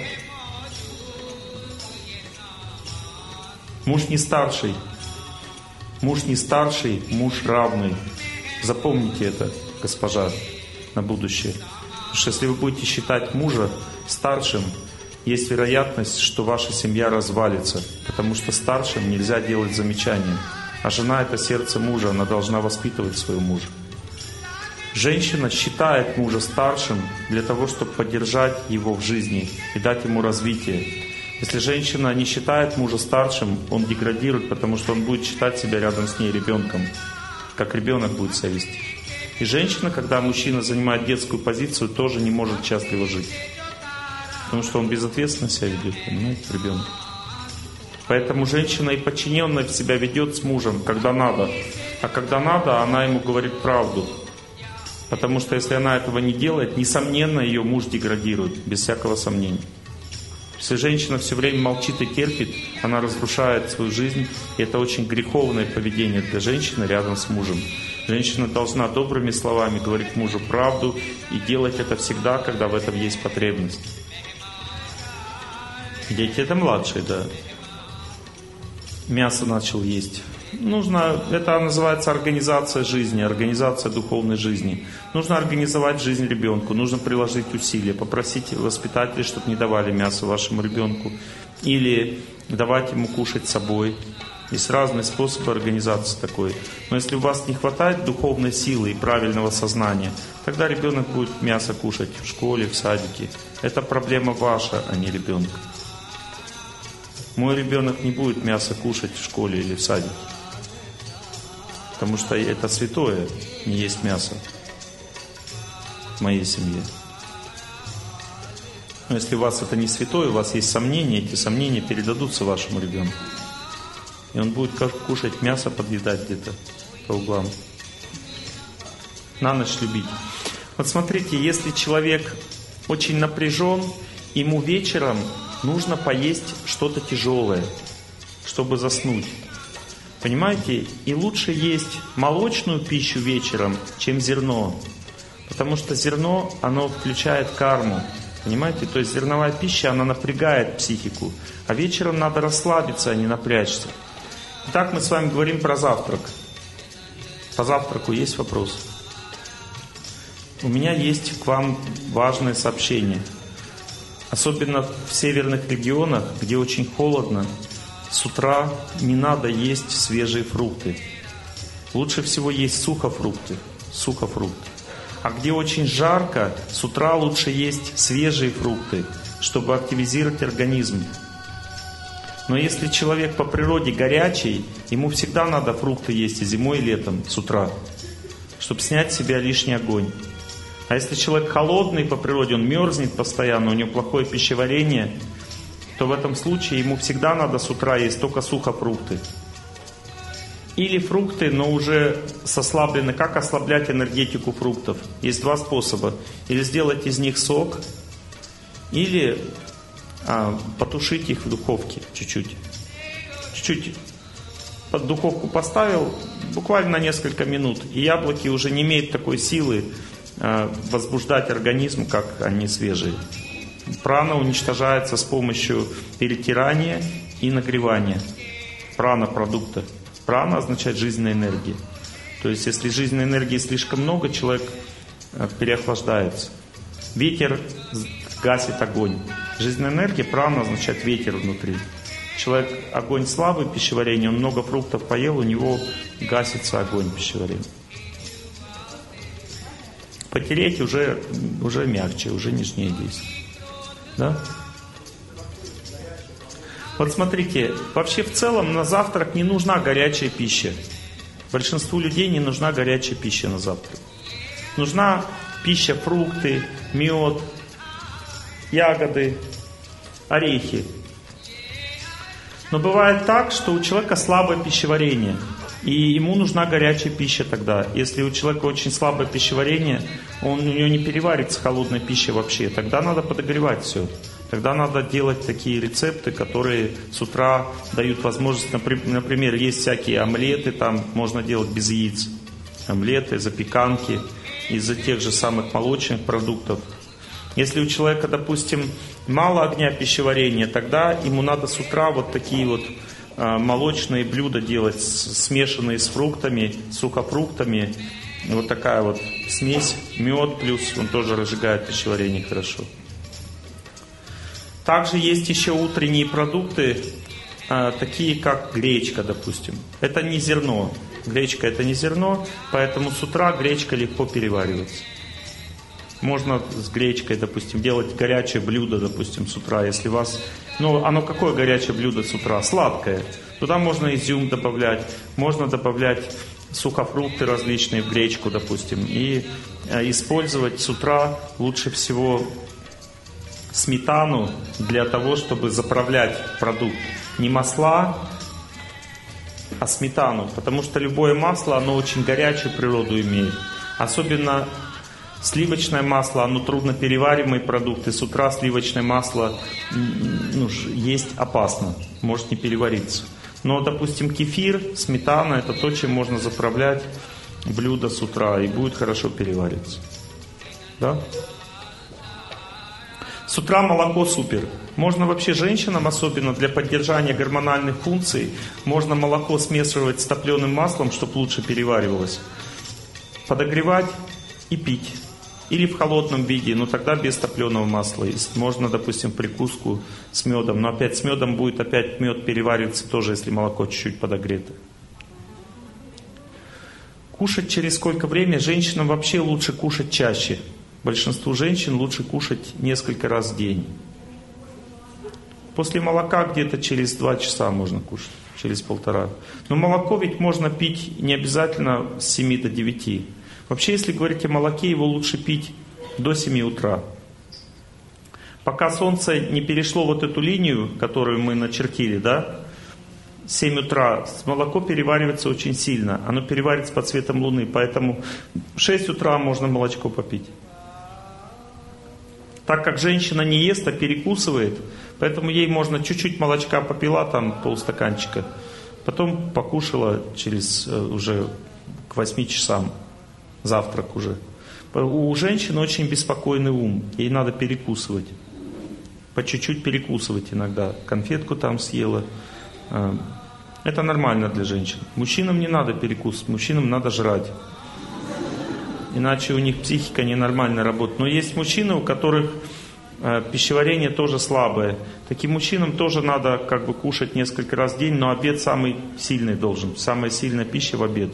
Муж не старший. Муж не старший, муж равный. Запомните это, госпожа, на будущее. Потому что если вы будете считать мужа старшим, есть вероятность, что ваша семья развалится. Потому что старшим нельзя делать замечания. А жена — это сердце мужа, она должна воспитывать своего мужа. Женщина считает мужа старшим для того, чтобы поддержать его в жизни и дать ему развитие. Если женщина не считает мужа старшим, он деградирует, потому что он будет считать себя рядом с ней ребенком, как ребенок будет себя вести. И женщина, когда мужчина занимает детскую позицию, тоже не может счастливо жить. Потому что он безответственно себя ведет, понимаете, ребенок. Поэтому женщина и подчиненная себя ведет с мужем, когда надо. А когда надо, она ему говорит правду. Потому что если она этого не делает, несомненно, ее муж деградирует, без всякого сомнения. Если женщина все время молчит и терпит, она разрушает свою жизнь. И это очень греховное поведение для женщины рядом с мужем. Женщина должна добрыми словами говорить мужу правду и делать это всегда, когда в этом есть потребность. Дети — это младшие, да. Мясо начал есть. Нужно, это называется организация жизни, организация духовной жизни. Нужно организовать жизнь ребенку, нужно приложить усилия, попросить воспитателей, чтобы не давали мясо вашему ребенку, или давать ему кушать с собой. Есть разные способы организации такой. Но если у вас не хватает духовной силы и правильного сознания, тогда ребенок будет мясо кушать в школе, в садике. Это проблема ваша, а не ребенка. Мой ребенок не будет мясо кушать в школе или в садике. Потому что это святое, не есть мясо в моей семье. Но если у вас это не святое, у вас есть сомнения, эти сомнения передадутся вашему ребенку. И он будет кушать мясо, подъедать где-то по углам. На ночь любить. Вот смотрите, если человек очень напряжен, ему вечером нужно поесть что-то тяжелое, чтобы заснуть. Понимаете? И лучше есть молочную пищу вечером, чем зерно. Потому что зерно, оно включает карму. Понимаете? То есть зерновая пища, она напрягает психику. А вечером надо расслабиться, а не напрячься. Итак, мы с вами говорим про завтрак. По завтраку есть вопрос? У меня есть к вам важное сообщение. Особенно в северных регионах, где очень холодно, с утра не надо есть свежие фрукты. Лучше всего есть сухофрукты. Сухофрукты. А где очень жарко, с утра лучше есть свежие фрукты, чтобы активизировать организм. Но если человек по природе горячий, ему всегда надо фрукты есть и зимой, и летом, с утра, чтобы снять с себя лишний огонь. А если человек холодный по природе, он мерзнет постоянно, у него плохое пищеварение, то в этом случае ему всегда надо с утра есть только сухофрукты. Или фрукты, но уже сослаблены. Как ослаблять энергетику фруктов? Есть два способа. Или сделать из них сок, или а, потушить их в духовке чуть-чуть. Чуть-чуть под духовку поставил, буквально на несколько минут. И яблоки уже не имеют такой силы а, возбуждать организм, как они свежие. Прана уничтожается с помощью перетирания и нагревания. Прана продукта. Прана означает жизненная энергия. То есть, если жизненной энергии слишком много, человек переохлаждается. Ветер гасит огонь. Жизненная энергия, прана означает ветер внутри. Человек, огонь слабый, пищеварение, он много фруктов поел, у него гасится огонь пищеварения. Потереть уже, уже мягче, уже нежнее действует. Да? Вот смотрите, вообще в целом на завтрак не нужна горячая пища. Большинству людей не нужна горячая пища на завтрак. Нужна пища, фрукты, мед, ягоды, орехи. Но бывает так, что у человека слабое пищеварение, и ему нужна горячая пища тогда. Если у человека очень слабое пищеварение, он, у него не переварится холодная пища вообще, тогда надо подогревать все. Тогда надо делать такие рецепты, которые с утра дают возможность, например, есть всякие омлеты, там можно делать без яиц. Омлеты, запеканки из-за тех же самых молочных продуктов. Если у человека, допустим, мало огня пищеварения, тогда ему надо с утра вот такие вот э, молочные блюда делать, смешанные с фруктами, сухофруктами. Вот такая вот смесь, мед плюс, он тоже разжигает пищеварение хорошо. Также есть еще утренние продукты, э, такие как гречка, допустим. Это не зерно. Гречка это не зерно, поэтому с утра гречка легко переваривается. Можно с гречкой, допустим, делать горячее блюдо, допустим, с утра, если у вас... Ну, оно какое горячее блюдо с утра? Сладкое. Туда можно изюм добавлять, можно добавлять сухофрукты различные в гречку, допустим, и использовать с утра лучше всего сметану для того, чтобы заправлять продукт. Не масла, а сметану, потому что любое масло, оно очень горячую природу имеет. Особенно сливочное масло, оно трудно перевариваемый продукт, и с утра сливочное масло ну, есть опасно, может не перевариться. Но, допустим, кефир, сметана, это то, чем можно заправлять блюдо с утра, и будет хорошо перевариваться. Да? С утра молоко супер. Можно вообще женщинам, особенно для поддержания гормональных функций, можно молоко смешивать с топленым маслом, чтобы лучше переваривалось. Подогревать и пить. Или в холодном виде, но тогда без топленого масла. Можно, допустим, прикуску с медом. Но опять с медом будет опять мед перевариваться тоже, если молоко чуть-чуть подогрето. Кушать через сколько времени? Женщинам вообще лучше кушать чаще. Большинству женщин лучше кушать несколько раз в день. После молока где-то через два часа можно кушать, через полтора. Но молоко ведь можно пить не обязательно с семи до девяти. Вообще, если говорить о молоке, его лучше пить до семи утра. Пока солнце не перешло вот эту линию, которую мы начертили, да, семь утра, молоко переваривается очень сильно. Оно переварится под светом луны, поэтому в шесть утра можно молочко попить. Так как женщина не ест, а перекусывает, поэтому ей можно чуть-чуть молочка попила, там полстаканчика, потом покушала через уже к восьми часам. Завтрак уже. У женщин очень беспокойный ум. Ей надо перекусывать. По чуть-чуть перекусывать иногда. Конфетку там съела. Это нормально для женщин. Мужчинам не надо перекусывать. Мужчинам надо жрать. Иначе у них психика ненормально работает. Но есть мужчины, у которых пищеварение тоже слабое. Таким мужчинам тоже надо как бы кушать несколько раз в день, но обед самый сильный должен. Самая сильная пища в обед.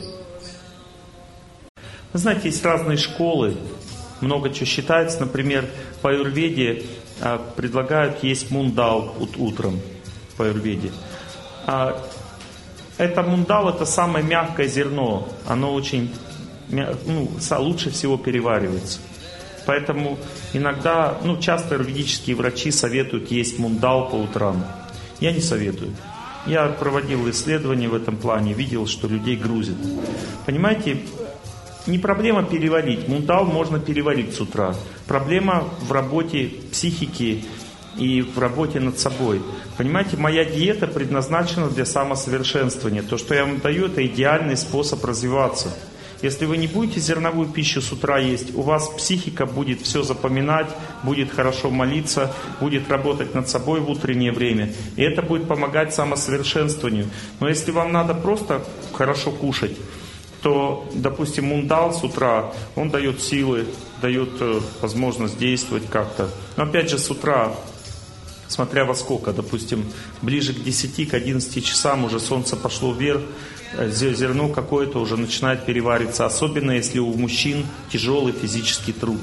Вы знаете, есть разные школы, много чего считается. Например, по аюрведе а, предлагают есть мундал утром, по аюрведе. А, это мундал, это самое мягкое зерно, оно очень, ну, лучше всего переваривается. Поэтому иногда, ну, часто аюрведические врачи советуют есть мундал по утрам. Я не советую. Я проводил исследования в этом плане, видел, что людей грузит. Понимаете, не проблема переварить. Мундал можно переварить с утра. Проблема в работе психики и в работе над собой. Понимаете, моя диета предназначена для самосовершенствования. То, что я вам даю, это идеальный способ развиваться. Если вы не будете зерновую пищу с утра есть, у вас психика будет все запоминать, будет хорошо молиться, будет работать над собой в утреннее время. И это будет помогать самосовершенствованию. Но если вам надо просто хорошо кушать, то, допустим, мундал с утра, он дает силы, дает возможность действовать как-то. Но опять же с утра, смотря во сколько, допустим, ближе к десяти, к одиннадцати часам уже солнце пошло вверх, зерно какое-то уже начинает перевариться, особенно если у мужчин тяжелый физический труд.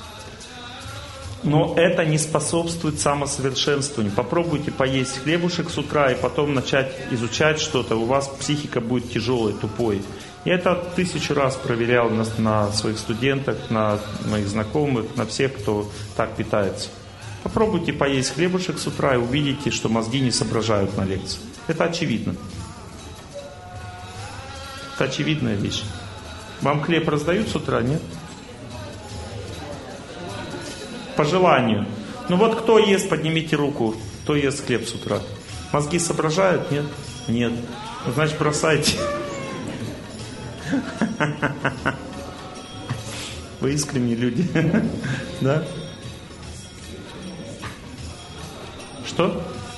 Но это не способствует самосовершенствованию. Попробуйте поесть хлебушек с утра и потом начать изучать что-то, у вас психика будет тяжелой, тупой. Я это тысячу раз проверял на, на своих студентах, на моих знакомых, на всех, кто так питается. Попробуйте поесть хлебушек с утра и увидите, что мозги не соображают на лекции. Это очевидно. Это очевидная вещь. Вам хлеб раздают с утра, нет? По желанию. Ну вот кто ест, поднимите руку. Кто ест хлеб с утра? Мозги соображают, нет? Нет. Ну, значит, бросайте. Вы искренние люди. Да? Что?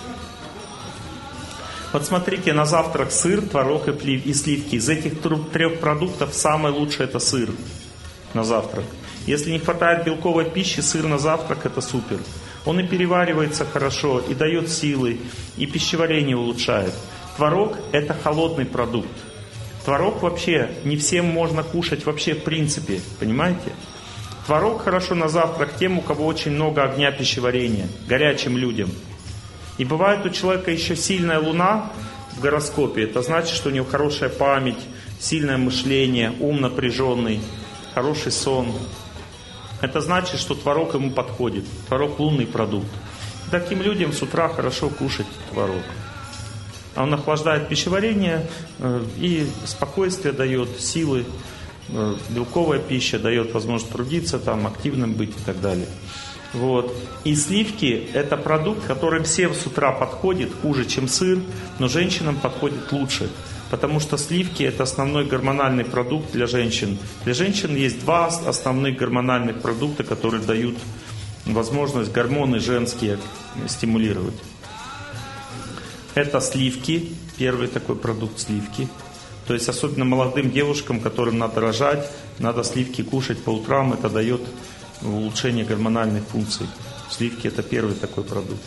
Вот смотрите, на завтрак сыр, творог и сливки. Из этих трех продуктов самое лучшее это сыр на завтрак. Если не хватает белковой пищи, сыр на завтрак это супер. Он и переваривается хорошо, и дает силы, и пищеварение улучшает. Творог это холодный продукт. Творог вообще не всем можно кушать вообще в принципе, понимаете? Творог хорошо на завтрак тем, у кого очень много огня пищеварения, горячим людям. И бывает у человека еще сильная луна в гороскопе. Это значит, что у него хорошая память, сильное мышление, ум напряженный, хороший сон. Это значит, что творог ему подходит. Творог лунный продукт. И таким людям с утра хорошо кушать творог. Он охлаждает пищеварение и спокойствие дает, силы. Белковая пища дает возможность трудиться, там, активным быть и так далее. Вот. И сливки это продукт, который всем с утра подходит, хуже, чем сыр, но женщинам подходит лучше. Потому что сливки это основной гормональный продукт для женщин. Для женщин есть два основных гормональных продукта, которые дают возможность гормоны женские стимулировать. Это сливки, первый такой продукт сливки. То есть особенно молодым девушкам, которым надо рожать, надо сливки кушать по утрам, это дает улучшение гормональных функций. Сливки это первый такой продукт.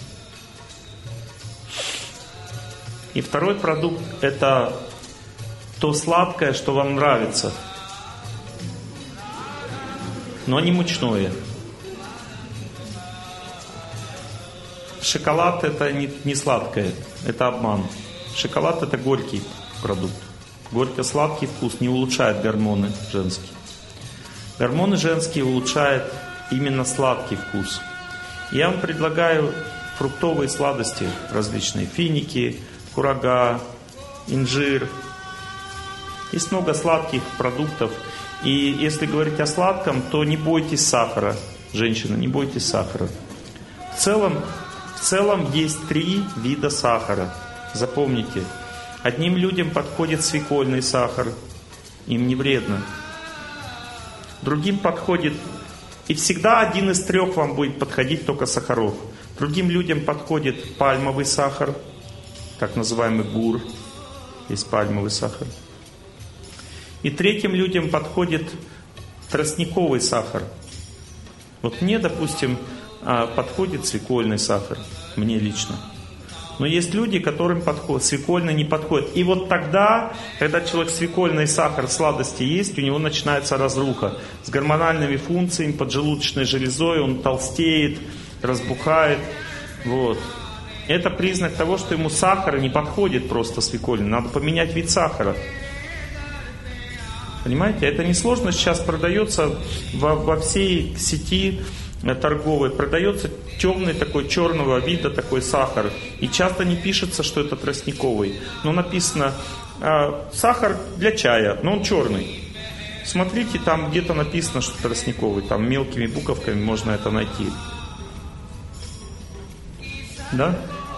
И второй продукт это то сладкое, что вам нравится, но не мучное. Шоколад это не, не сладкое, это обман. Шоколад это горький продукт. Горько-сладкий вкус не улучшает гормоны женские. Гормоны женские улучшают именно сладкий вкус. Я вам предлагаю фруктовые сладости различные. Финики, курага, инжир. Есть много сладких продуктов. И если говорить о сладком, то не бойтесь сахара. Женщина, не бойтесь сахара. В целом, в целом есть три вида сахара. Запомните. Одним людям подходит свекольный сахар. Им не вредно. Другим подходит, и всегда один из трех вам будет подходить только сахаров. Другим людям подходит пальмовый сахар, так называемый гур, есть пальмовый сахар. И третьим людям подходит тростниковый сахар. Вот мне, допустим, подходит свекольный сахар, мне лично. Но есть люди, которым подходит, свекольный не подходит. И вот тогда, когда человек свекольный сахар, сладости есть, у него начинается разруха. С гормональными функциями, поджелудочной железой, он толстеет, разбухает. Вот. Это признак того, что ему сахар не подходит просто свекольный. Надо поменять вид сахара. Понимаете? Это несложно, сейчас продается во, во всей сети торговой, продается темный такой, черного вида такой сахар. И часто не пишется, что это тростниковый. Но написано э, сахар для чая, но он черный. Смотрите, там где-то написано, что тростниковый. Там мелкими буковками можно это найти. Да?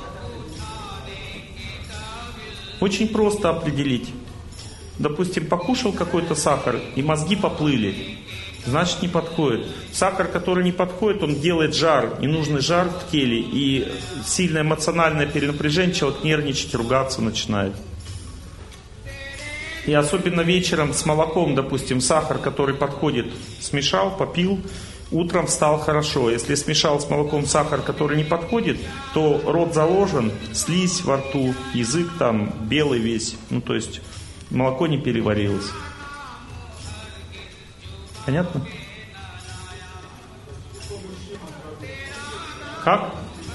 Очень просто определить. Допустим, покушал какой-то сахар, и мозги поплыли. Значит, не подходит. Сахар, который не подходит, он делает жар, ненужный жар в теле, и сильное эмоциональное перенапряжение, человек нервничать, ругаться начинает. И особенно вечером с молоком, допустим, сахар, который подходит, смешал, попил, утром стал хорошо. Если смешал с молоком сахар, который не подходит, то рот заложен, слизь во рту, язык там белый весь, ну то есть молоко не переварилось. Понятно? Как?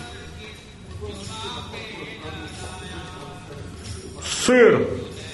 Сыр.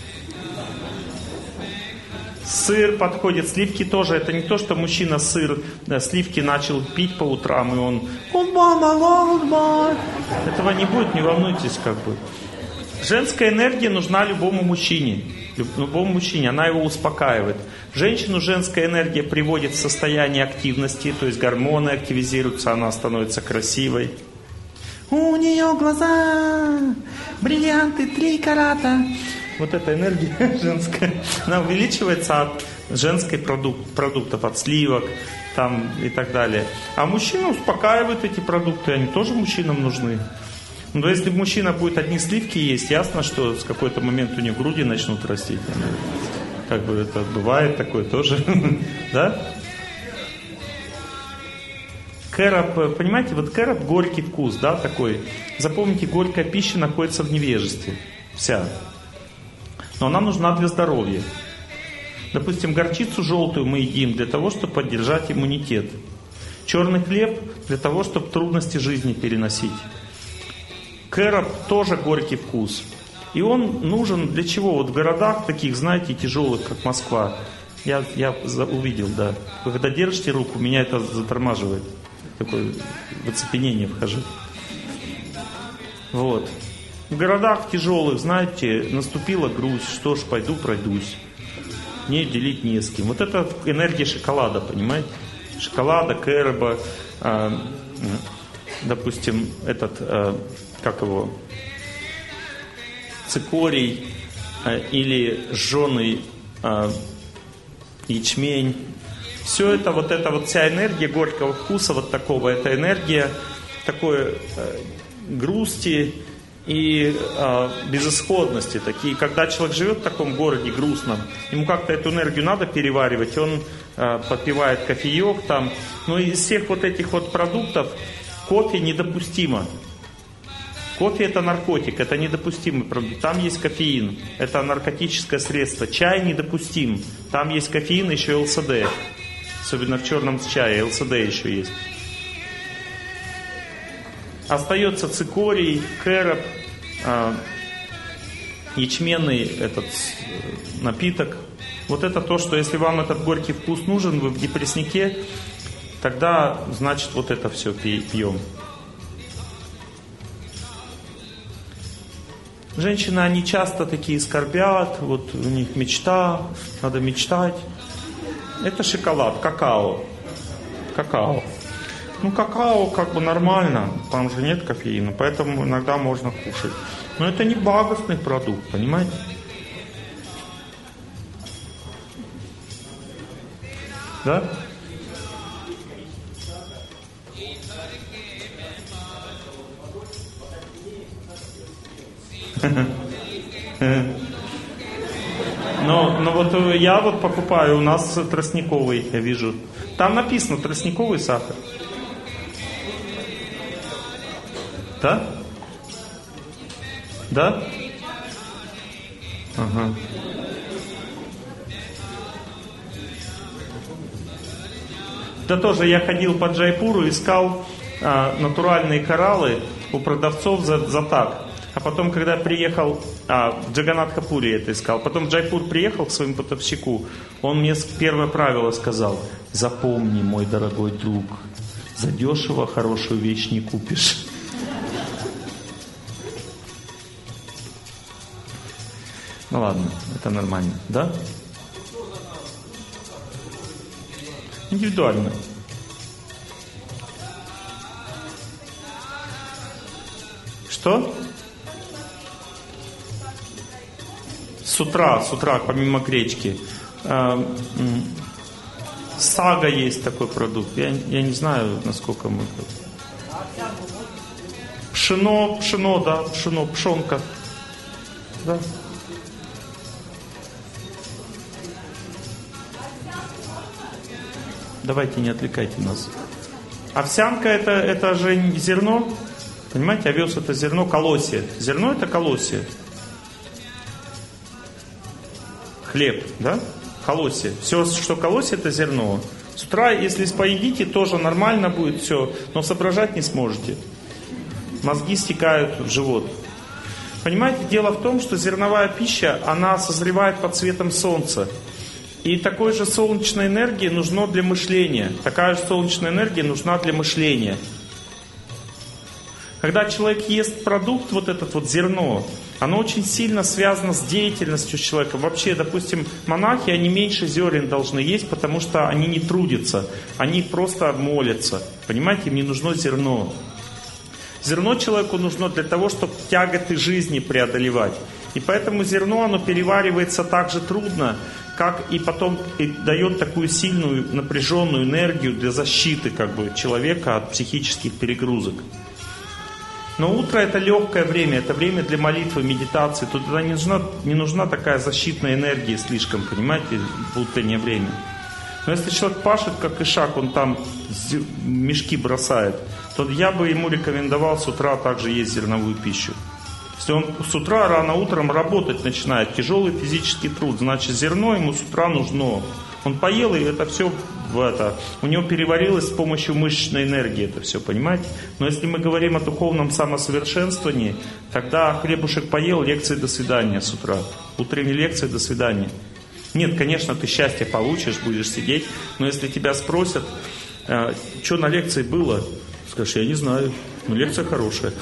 Сыр подходит, сливки тоже. Это не то, что мужчина сыр, да, сливки начал пить по утрам, и он... Этого не будет, не волнуйтесь как бы. Женская энергия нужна любому мужчине. Любому мужчине. Она его успокаивает. Женщину женская энергия приводит в состояние активности, то есть гормоны активизируются, она становится красивой. У нее глаза, бриллианты, три карата. Вот эта энергия женская, она увеличивается от женской продук- продуктов, от сливок там, и так далее. А мужчина успокаивает эти продукты, они тоже мужчинам нужны. Но если мужчина будет одни сливки есть, ясно, что с какой-то момент у него груди начнут расти. Как бы это бывает такое тоже. Да? Кэроп, понимаете, вот кэроп горький вкус, да, такой. Запомните, горькая пища находится в невежестве. Вся. Но она нужна для здоровья. Допустим, горчицу желтую мы едим для того, чтобы поддержать иммунитет. Черный хлеб для того, чтобы трудности жизни переносить. Кэроп тоже горький вкус. И он нужен для чего? Вот в городах таких, знаете, тяжелых, как Москва. Я, я увидел, да. Вы когда держите руку, меня это затормаживает. Такое в оцепенение вхожу. Вот. В городах тяжелых, знаете, наступила грусть. Что ж, пойду пройдусь. Не делить не с кем. Вот это энергия шоколада, понимаете? Шоколада, кэроба, э, допустим, этот, э, как его, цикорий э, или жженый э, ячмень. Все это, вот эта вот вся энергия горького вкуса, вот такого, это энергия такой э, грусти и э, безысходности. Такие, когда человек живет в таком городе грустном, ему как-то эту энергию надо переваривать, он э, попивает кофеек там. Но из всех вот этих вот продуктов кофе недопустимо. Кофе это наркотик, это недопустимый продукт. Там есть кофеин, это наркотическое средство. Чай недопустим, там есть кофеин, еще эл эс дэ. Особенно в черном чае, эл эс дэ еще есть. Остается цикорий, кэроп, э, ячменный этот э, напиток. Вот это то, что если вам этот горький вкус нужен, вы в депресснике, тогда, значит, вот это все пьем. Женщины, они часто такие скорбят, вот у них мечта, надо мечтать. Это шоколад, какао. Какао. Ну, какао как бы нормально, там же нет кофеина, поэтому иногда можно кушать. Но это не благостный продукт, понимаете? Да? Но, но вот я вот покупаю, у нас тростниковый, я вижу. Там написано тростниковый сахар. Да? Да? Ага. Да тоже я ходил по Джайпуру, искал а, натуральные кораллы у продавцов за, за так. А потом, когда приехал, а, в Джаганатхапуре это искал, потом в Джайпур приехал к своему поставщику, он мне первое правило сказал: запомни, мой дорогой друг, задешево хорошую вещь не купишь. Ну ладно, это нормально, да? Индивидуально. Что? С утра, с утра, помимо гречки. Сага есть такой продукт. Я, я не знаю, насколько мы... Пшено, пшено, да, пшено, пшенка. Да. Давайте, не отвлекайте нас. Овсянка это, это же зерно. Понимаете, овес это зерно, колосье. Зерно это колосье. Хлеб, да? Колосье. Все, что колосье, это зерно. С утра, если поедите, тоже нормально будет все, но соображать не сможете. Мозги стекают в живот. Понимаете, дело в том, что зерновая пища, она созревает под светом солнца. И такой же солнечной энергии нужно для мышления. Такая же солнечная энергия нужна для мышления. Когда человек ест продукт, вот этот вот зерно, Оно очень сильно связано с деятельностью человека. Вообще, допустим, монахи, они меньше зерен должны есть, потому что они не трудятся. Они просто молятся. Понимаете, им не нужно зерно. Зерно человеку нужно для того, чтобы тяготы жизни преодолевать. И поэтому зерно, оно переваривается так же трудно, как и потом и дает такую сильную напряженную энергию для защиты как бы, человека от психических перегрузок. Но утро это легкое время, это время для молитвы, медитации. Туда не нужна, не нужна такая защитная энергия слишком, понимаете, в утреннее время. Но если человек пашет, как ишак, он там мешки бросает, то я бы ему рекомендовал с утра также есть зерновую пищу. Если он с утра рано утром работать начинает, тяжелый физический труд, значит зерно ему с утра нужно. Он поел, и это все в это, у него переварилось с помощью мышечной энергии, это все, понимаете? Но если мы говорим о духовном самосовершенствовании, тогда хлебушек поел, лекции до свидания с утра. Утренние лекции до свидания. Нет, конечно, ты счастье получишь, будешь сидеть, но если тебя спросят, э, что на лекции было, скажешь, я не знаю, но лекция хорошая.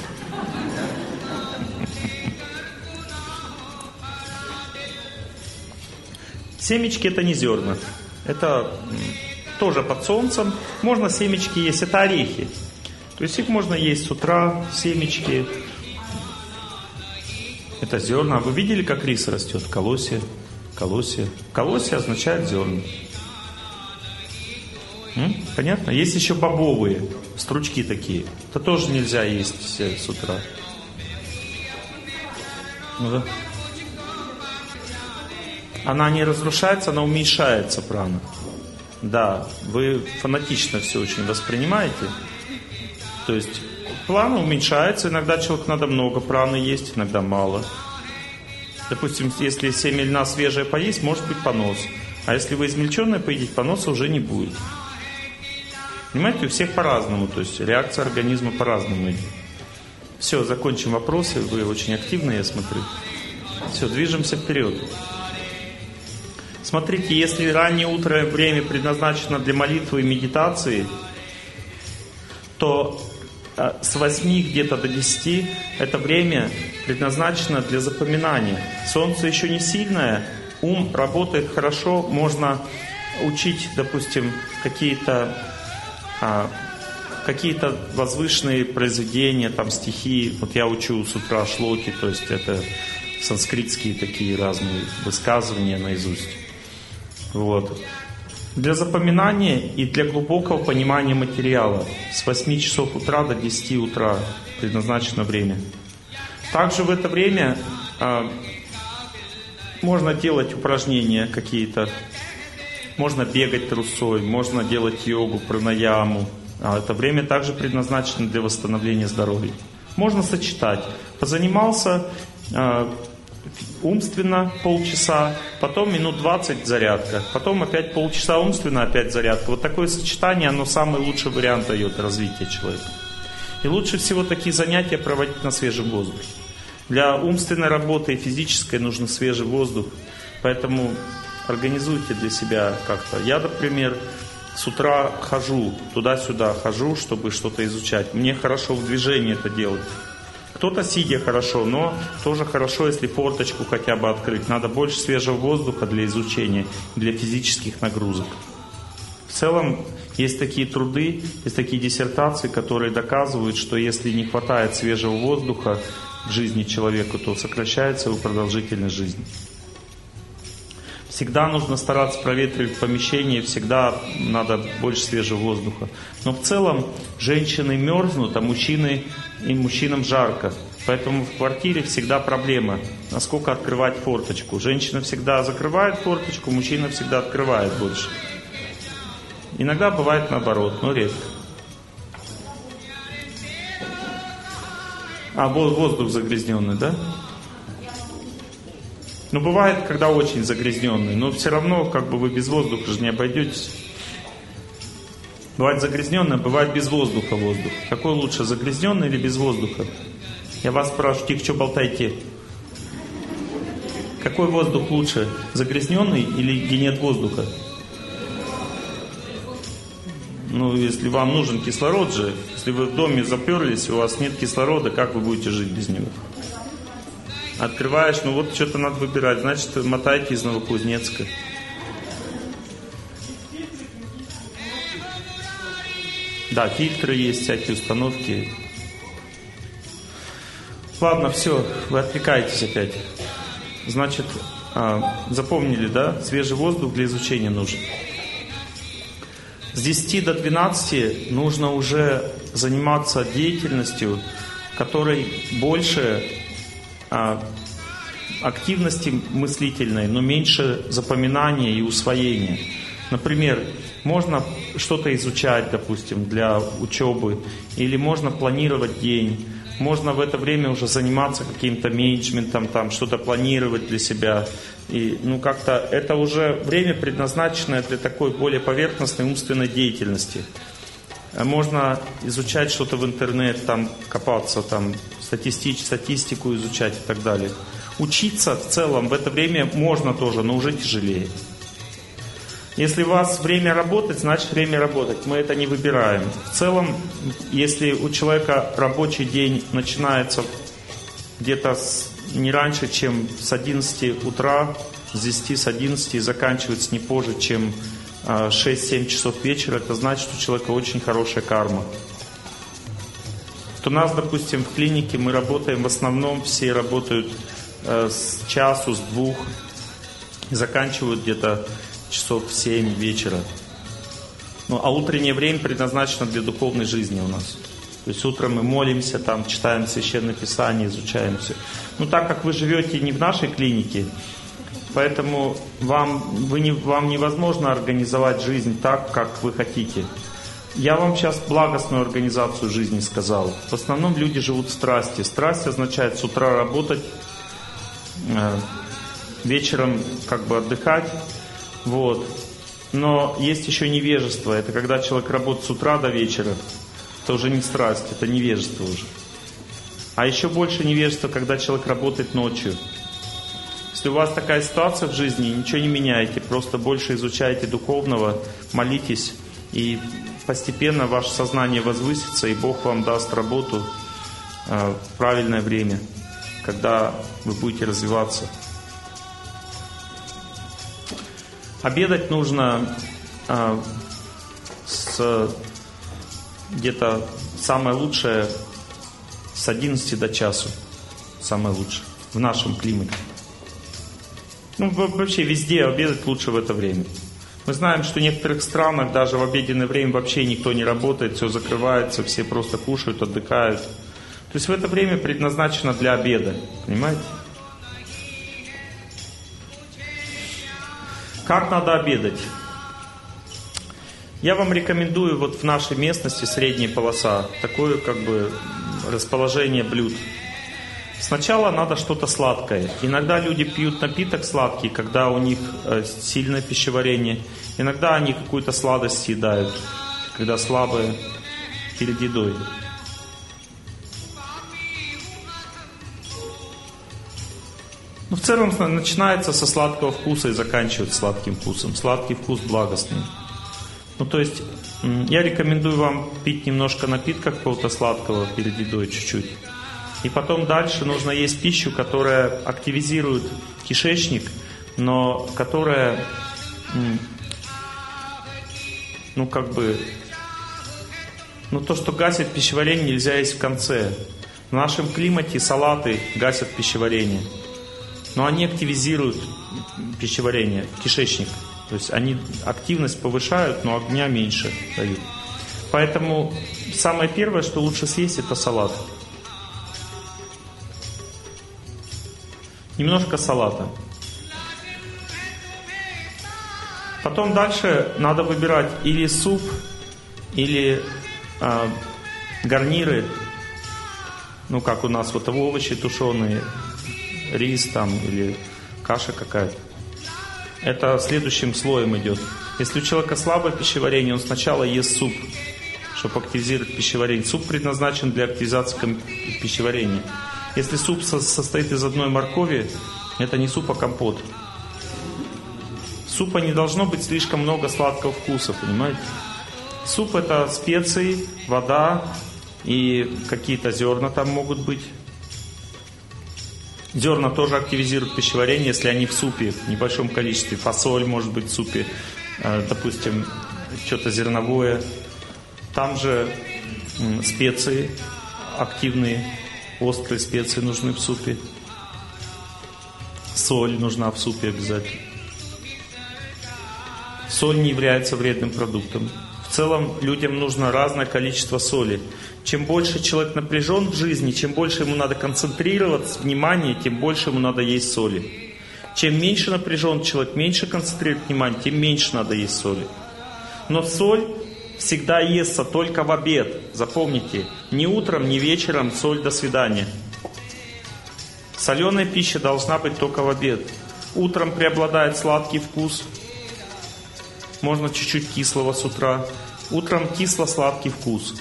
Семечки это не зерна, это тоже под солнцем. Можно семечки есть, это орехи. То есть их можно есть с утра, семечки. Это зерна. Вы видели, как рис растет? Колосья. Колосья. Колосья означает зерна. М? Понятно? Есть еще бобовые, стручки такие. Это тоже нельзя есть с утра. Ну да. Она не разрушается, она уменьшается, прана. Да, вы фанатично все очень воспринимаете. То есть прана уменьшается, иногда человеку надо много праны есть, иногда мало. Допустим, если семя льна свежее поесть, может быть понос. А если вы измельченное поедите, поноса уже не будет. Понимаете, у всех по-разному, то есть реакция организма по-разному идет. Все, закончим вопросы, вы очень активны, я смотрю. Все, движемся вперед. Смотрите, если раннее утро время предназначено для молитвы и медитации, то с восьми где-то до десяти это время предназначено для запоминания. Солнце еще не сильное, ум работает хорошо, можно учить, допустим, какие-то а, какие-то возвышенные произведения, там стихи. Вот я учу с утра шлоки, то есть это санскритские такие разные высказывания наизусть. Вот. Для запоминания и для глубокого понимания материала с восьми часов утра до десяти утра предназначено время. Также в это время а, можно делать упражнения какие-то, можно бегать трусой, можно делать йогу, пранаяму. А это время также предназначено для восстановления здоровья. Можно сочетать. Позанимался а, умственно полчаса, потом минут двадцать зарядка, потом опять полчаса умственно, опять зарядка. Вот такое сочетание, оно самый лучший вариант дает развития человека. И лучше всего такие занятия проводить на свежем воздухе. Для умственной работы и физической нужен свежий воздух, поэтому организуйте для себя как-то. Я, например, с утра хожу, туда-сюда хожу, чтобы что-то изучать. Мне хорошо в движении это делать. Кто-то сидя хорошо, но тоже хорошо, если форточку хотя бы открыть. Надо больше свежего воздуха для изучения, для физических нагрузок. В целом, есть такие труды, есть такие диссертации, которые доказывают, что если не хватает свежего воздуха в жизни человека, то сокращается его продолжительность жизни. Всегда нужно стараться проветривать помещение, всегда надо больше свежего воздуха. Но в целом женщины мерзнут, а мужчины, и мужчинам жарко. Поэтому в квартире всегда проблема, насколько открывать форточку. Женщина всегда закрывает форточку, мужчина всегда открывает больше. Иногда бывает наоборот, но редко. А воздух загрязненный, да? Но бывает, когда очень загрязненный, но все равно как бы вы без воздуха же не обойдетесь. Бывает загрязненный, бывает без воздуха воздух. Какой лучше, загрязненный или без воздуха? Я вас спрашиваю, тихо, что болтаете? Какой воздух лучше, загрязненный или где нет воздуха? Ну, если вам нужен кислород же, если вы в доме заперлись, у вас нет кислорода, как вы будете жить без него? Открываешь, ну вот что-то надо выбирать, значит, мотайте из Новокузнецка. Да, фильтры есть, всякие установки. Ладно, все, вы отвлекаетесь опять. Значит, запомнили, да? Свежий воздух для изучения нужен. С десяти до двенадцати нужно уже заниматься деятельностью, которой больше а, активности мыслительной, но меньше запоминания и усвоения. Например, можно что-то изучать, допустим, для учебы, или можно планировать день, можно в это время уже заниматься каким-то менеджментом, там, что-то планировать для себя. И, ну, как-то это уже время, предназначенное для такой более поверхностной умственной деятельности. Можно изучать что-то в интернет, там, копаться, там, статистич, статистику изучать и так далее. Учиться в целом в это время можно тоже, но уже тяжелее. Если у вас время работать, значит время работать. Мы это не выбираем. В целом, если у человека рабочий день начинается где-то с, не раньше, чем с одиннадцати утра, с десяти, с одиннадцати и заканчивается не позже, чем шесть-семь часов вечера, это значит, что у человека очень хорошая карма. Вот у нас, допустим, в клинике мы работаем, в основном все работают э, с часу, с двух, и заканчивают где-то часов в семь вечера. Ну, а утреннее время предназначено для духовной жизни у нас. То есть утром мы молимся, там, читаем Священное Писание, изучаем все. Ну, так как вы живете не в нашей клинике, поэтому вам, вы не, вам невозможно организовать жизнь так, как вы хотите. Я вам сейчас благостную организацию жизни сказал. В основном люди живут в страсти. Страсть означает с утра работать, э, вечером как бы отдыхать. Вот. Но есть еще невежество. Это когда человек работает с утра до вечера. Это уже не страсть, это невежество уже. А еще больше невежества, когда человек работает ночью. Если у вас такая ситуация в жизни, ничего не меняйте, просто больше изучайте духовного, молитесь, и постепенно ваше сознание возвысится, и Бог вам даст работу э, в правильное время, когда вы будете развиваться. Обедать нужно э, с, где-то самое лучшее с одиннадцати до часу. Самое лучшее в нашем климате. Ну, вообще везде обедать лучше в это время. Мы знаем, что в некоторых странах даже в обеденное время вообще никто не работает, все закрывается, все просто кушают, отдыхают. То есть в это время предназначено для обеда. Понимаете? Как надо обедать? Я вам рекомендую вот в нашей местности средняя полоса такое как бы расположение блюд. Сначала надо что-то сладкое. Иногда люди пьют напиток сладкий, когда у них сильное пищеварение. Иногда они какую-то сладость съедают, когда слабые перед едой. Ну, в целом начинается со сладкого вкуса и заканчивается сладким вкусом. Сладкий вкус благостный. Ну, то есть, я рекомендую вам пить немножко напитка какого-то сладкого перед едой чуть-чуть. И потом дальше нужно есть пищу, которая активизирует кишечник, но которая, ну, как бы, ну, то, что гасит пищеварение, нельзя есть в конце. В нашем климате салаты гасят пищеварение. Но они активизируют пищеварение, кишечник. То есть они активность повышают, но огня меньше дают. Поэтому самое первое, что лучше съесть, это салат. Немножко салата. Потом дальше надо выбирать или суп, или э, гарниры. Ну, как у нас вот овощи тушеные, рис там или каша какая-то. Это следующим слоем идет. Если у человека слабое пищеварение, он сначала ест суп, чтобы активизировать пищеварение. Суп предназначен для активизации пищеварения. Если суп состоит из одной моркови, это не суп, а компот. Супа не должно быть слишком много сладкого вкуса, понимаете? Суп — это специи, вода и какие-то зерна там могут быть. Зерна тоже активизируют пищеварение, если они в супе в небольшом количестве. Фасоль может быть в супе, допустим, что-то зерновое. Там же специи активные, острые специи нужны в супе. Соль нужна в супе обязательно. Соль не является вредным продуктом. В целом людям нужно разное количество соли. Чем больше человек напряжен в жизни, чем больше ему надо концентрироваться, внимание, тем больше ему надо есть соли. Чем меньше напряжен человек, меньше концентрирует внимание, тем меньше надо есть соли. Но соль всегда естся только в обед. Запомните, ни утром, ни вечером соль, до свидания. Соленая пища должна быть только в обед. Утром преобладает сладкий вкус. Можно чуть-чуть кислого с утра. Утром кисло-сладкий вкус.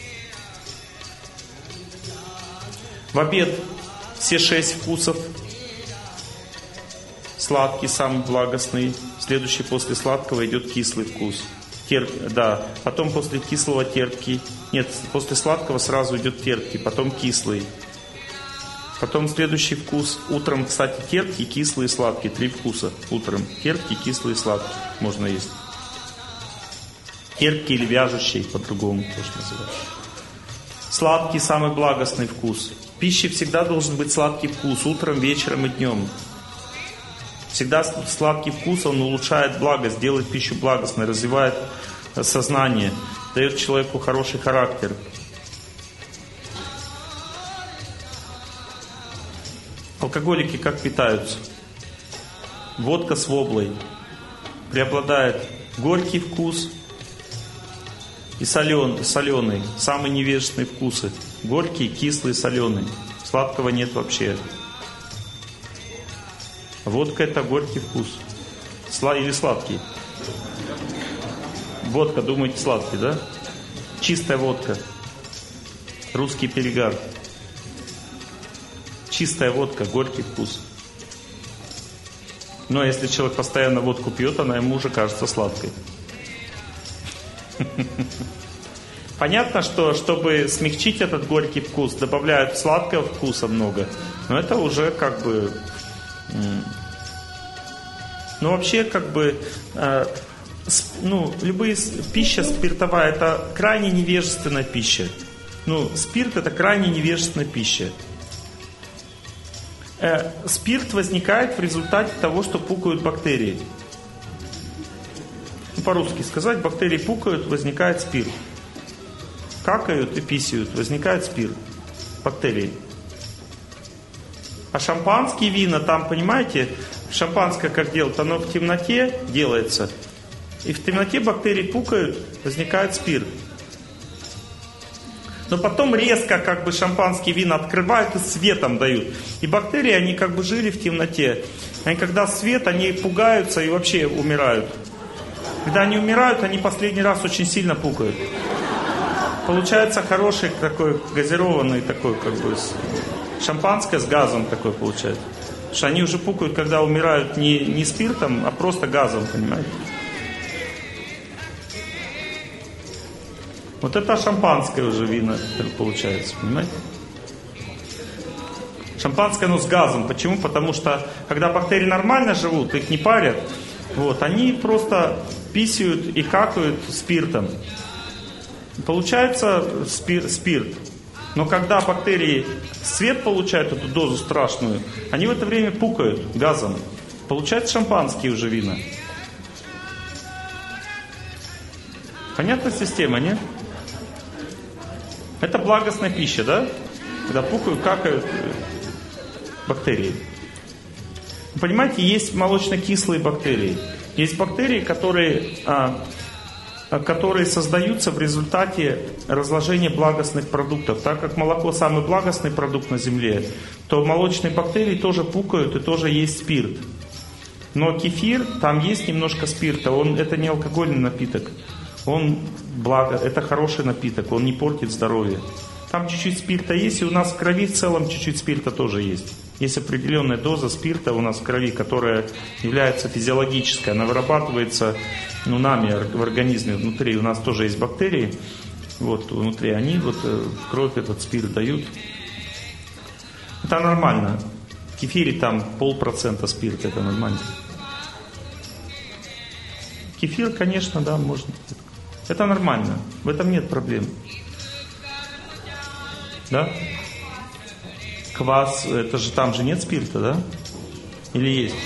В обед все шесть вкусов. Сладкий, самый благостный. Следующий после сладкого идет кислый вкус. Терп... Да. Потом после кислого терпкий. Нет, после сладкого сразу идет терпкий, потом кислый. Потом следующий вкус. Утром, кстати, терпкий, кислый и сладкий. Три вкуса утром. Терпкий, кислый и сладкий можно есть. Терпкий или вяжущий, по-другому тоже называют. Сладкий, самый благостный вкус. В пище всегда должен быть сладкий вкус. Утром, вечером и днем. Всегда сладкий вкус, он улучшает благость, делает пищу благостной, развивает сознание, дает человеку хороший характер. Алкоголики как питаются? Водка с воблой. Преобладает горький вкус и солен, соленый. Самые невежественные вкусы. Горький, кислый, соленый. Сладкого нет вообще. Водка — это горький вкус. Сла- или сладкий? Водка, думаете, сладкий, да? Чистая водка. Русский перегар. Чистая водка, горький вкус. Но если человек постоянно водку пьет, она ему уже кажется сладкой. Понятно, что чтобы смягчить этот горький вкус, добавляют сладкого вкуса много. Но это уже как бы... Ну вообще как бы... Э, ну, любые пища спиртовая — это крайне невежественная пища. Ну, спирт — это крайне невежественная пища. Э, спирт возникает в результате того, что пукают бактерии. Ну, по-русски сказать, бактерии пукают, возникает спирт. Какают и писают, возникает спирт. Бактерии. А шампанские вина, там, понимаете, шампанское как делают, оно в темноте делается. И в темноте бактерии пукают, возникает спирт. Но потом резко как бы шампанские вина открывают и светом дают. И бактерии, они как бы жили в темноте. Они когда свет, они пугаются и вообще умирают. Когда они умирают, они последний раз очень сильно пукают. Получается хороший такой газированный такой как бы шампанское с газом такой получается. Потому что они уже пукают, когда умирают не, не спиртом, а просто газом, понимаете? Вот это шампанское уже вино получается, понимаете? Шампанское, но с газом. Почему? Потому что когда бактерии нормально живут, их не парят, вот, они просто писают и какают спиртом. Получается спир, спирт. Но когда бактерии свет получают, эту дозу страшную, они в это время пукают газом. Получается шампанские уже вина. Понятна система, нет? Это благостная пища, да? Когда пукают, какают бактерии. Вы понимаете, есть молочно-кислые бактерии. Есть бактерии, которые... А, которые создаются в результате разложения благостных продуктов. Так как молоко самый благостный продукт на земле, то молочные бактерии тоже пукают и тоже есть спирт. Но кефир, там есть немножко спирта, он, это не алкогольный напиток. Он благо, это хороший напиток, он не портит здоровье. Там чуть-чуть спирта есть, и у нас в крови в целом чуть-чуть спирта тоже есть. Есть определенная доза спирта у нас в крови, которая является физиологической. Она вырабатывается ну, нами в организме внутри. У нас тоже есть бактерии. Вот внутри они вот в кровь этот спирт дают. Это нормально. В кефире там полпроцента спирта, это нормально. Кефир, конечно, да, можно. Это нормально, в этом нет проблем. Да? Квас, это же там же нет спирта, да? Или есть?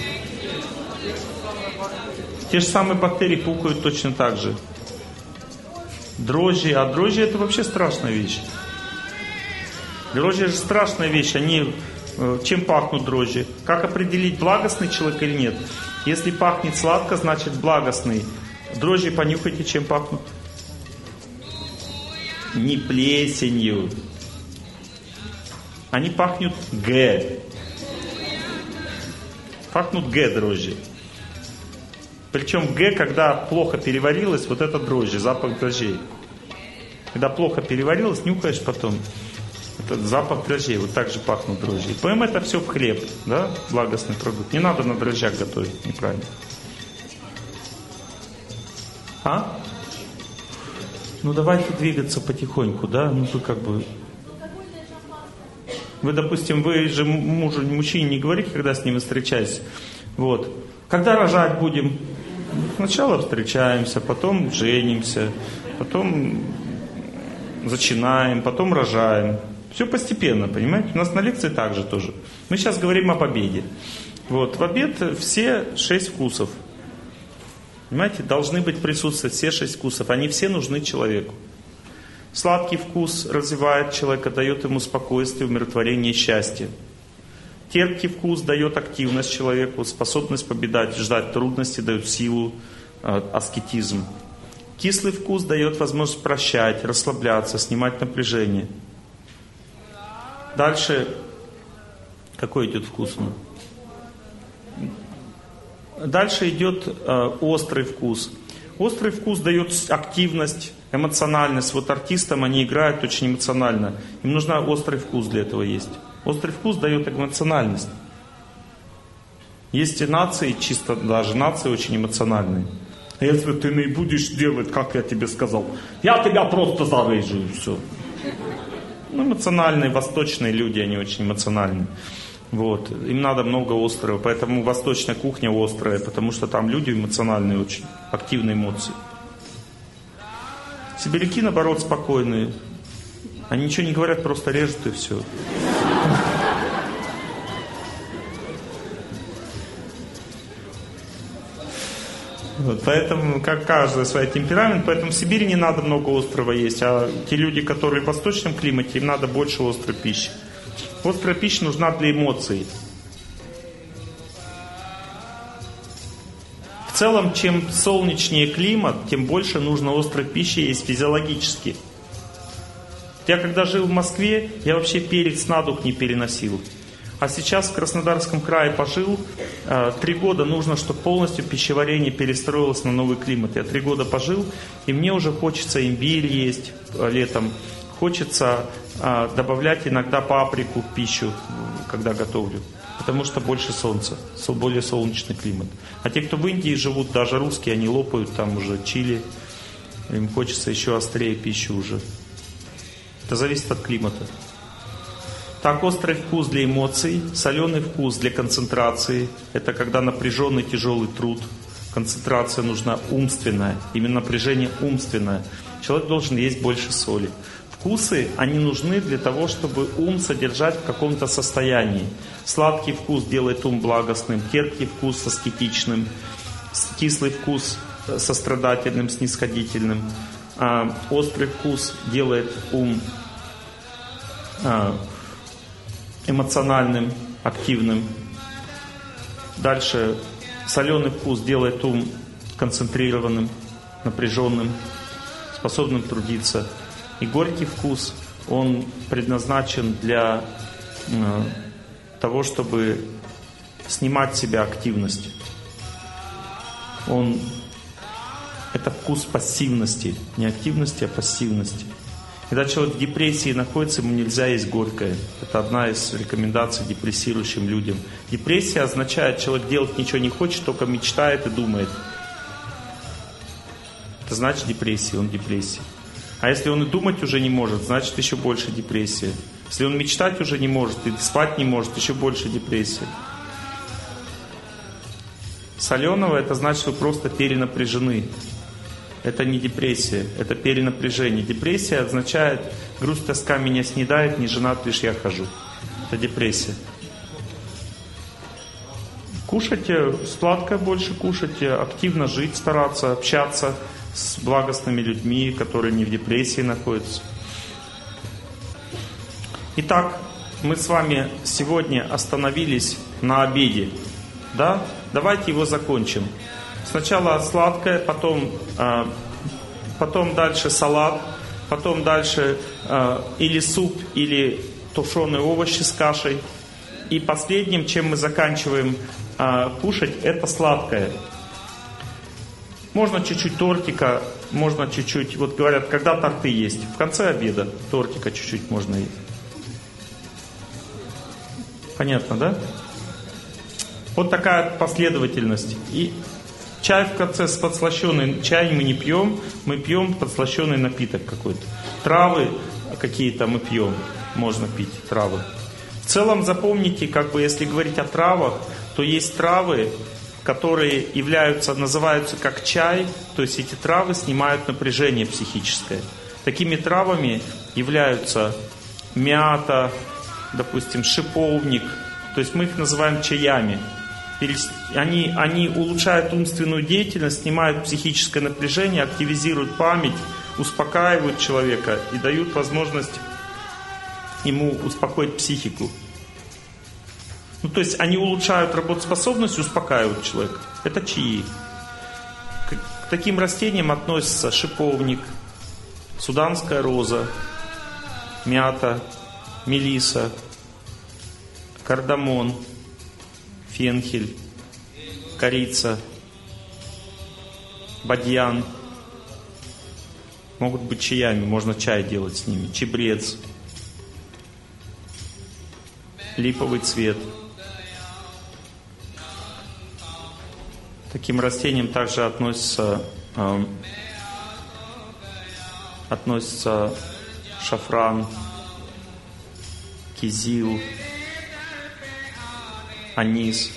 Те же самые бактерии пукают точно так же. Дрожжи, а дрожжи это вообще страшная вещь. Дрожжи же страшная вещь, они... Чем пахнут дрожжи? Как определить, благостный человек или нет? Если пахнет сладко, значит благостный. Дрожжи понюхайте, чем пахнут? Не плесенью. Они пахнут Г. Пахнут Г дрожжи. Причем Г, когда плохо переварилось, вот это дрожжи, запах дрожжей. Когда плохо переварилось, нюхаешь потом. Это запах дрожжей, вот так же пахнут дрожжи. Поэтому это все в хлеб, да, благостный продукт. Не надо на дрожжах готовить, неправильно. А? Ну давайте двигаться потихоньку, да, ну вы как бы... Вы, допустим, вы же мужу, мужчине не говорите, когда с ним встречаетесь. Вот. Когда рожать будем? Сначала встречаемся, потом женимся, потом зачинаем, потом рожаем. Все постепенно, понимаете? У нас на лекции также тоже. Мы сейчас говорим об обеде. Вот, в обед все шесть вкусов. Понимаете, должны быть присутствовать все шесть вкусов. Они все нужны человеку. Сладкий вкус развивает человека, дает ему спокойствие, умиротворение, счастье. Терпкий вкус дает активность человеку, способность побеждать, ждать трудности, дает силу, аскетизм. Кислый вкус дает возможность прощать, расслабляться, снимать напряжение. Дальше, какой идет вкус? Дальше идет э, острый вкус. Острый вкус дает активность, эмоциональность. Вот артистам они играют очень эмоционально. Им нужен острый вкус для этого есть. Острый вкус дает эмоциональность. Есть и нации, чисто даже нации очень эмоциональные. Если ты не будешь делать, как я тебе сказал, я тебя просто зарежу и все. Ну, эмоциональные, восточные люди, они очень эмоциональные. Вот. Им надо много острого, поэтому восточная кухня острая, потому что там люди эмоциональные очень, активные эмоции. Сибиряки, наоборот, спокойные. Они ничего не говорят, просто режут и все. Вот, поэтому, как каждый свой темперамент, поэтому в Сибири не надо много острого есть, а те люди, которые в восточном климате, им надо больше острой пищи. Острая пища нужна для эмоций. В целом, чем солнечнее климат, тем больше нужно острой пищи есть физиологически. Я когда жил в Москве, я вообще перец на дух не переносил. А сейчас в Краснодарском крае пожил, три года нужно, чтобы полностью пищеварение перестроилось на новый климат. Я три года пожил, и мне уже хочется имбирь есть летом, хочется добавлять иногда паприку в пищу, когда готовлю, потому что больше солнца, более солнечный климат. А те, кто в Индии живут, даже русские, они лопают там уже чили, им хочется еще острее пищу уже. Это зависит от климата. Так, острый вкус для эмоций, соленый вкус для концентрации. Это когда напряженный тяжелый труд. Концентрация нужна умственная, именно напряжение умственное. Человек должен есть больше соли. Вкусы, они нужны для того, чтобы ум содержать в каком-то состоянии. Сладкий вкус делает ум благостным, терпкий вкус аскетичным, кислый вкус сострадательным, снисходительным. А острый вкус делает ум а, эмоциональным, активным. Дальше соленый вкус делает ум концентрированным, напряженным, способным трудиться. И горький вкус, он предназначен для э, того, чтобы снимать с себя активность. Он, это вкус пассивности, не активности, а пассивности. Когда человек в депрессии находится, ему нельзя есть горькое. Это одна из рекомендаций депрессирующим людям. Депрессия означает, человек делать ничего не хочет, только мечтает и думает. Это значит депрессия, он в депрессии. А если он и думать уже не может, значит еще больше депрессия. Если он мечтать уже не может, и спать не может, еще больше депрессия. Соленого — это значит, вы просто перенапряжены. Это не депрессия, это перенапряжение. Депрессия означает: грусть, тоска меня снедает, не женат, лишь я хожу. Это депрессия. Кушайте, сладкое больше кушайте, активно жить, стараться, общаться с благостными людьми, которые не в депрессии находятся. Итак, мы с вами сегодня остановились на обеде. Да? Давайте его закончим. Сначала сладкое, потом, э, потом дальше салат, потом дальше э, или суп, или тушеные овощи с кашей. И последним, чем мы заканчиваем э, кушать, это сладкое. Можно чуть-чуть тортика, можно чуть-чуть, вот говорят, когда торты есть? В конце обеда тортика чуть-чуть можно есть. Понятно, да? Вот такая последовательность. И чай в конце с подслащенный. Чай мы не пьем, мы пьем подслащенный напиток какой-то. Травы какие-то мы пьем, можно пить травы. В целом запомните, как бы если говорить о травах, то есть травы, которые являются, называются как чай, то есть эти травы снимают напряжение психическое. Такими травами являются мята, допустим, шиповник, то есть мы их называем чаями. Они, они улучшают умственную деятельность, снимают психическое напряжение, активизируют память, успокаивают человека и дают возможность ему успокоить психику. Ну, то есть они улучшают работоспособность и успокаивают человека. Это чаи. К, к таким растениям относятся шиповник, суданская роза, мята, мелиса, кардамон, фенхель, корица, бадьян. Могут быть чаями, можно чай делать с ними. Чебрец, липовый цвет. К таким растениям также относятся, э, относятся шафран, кизил, анис.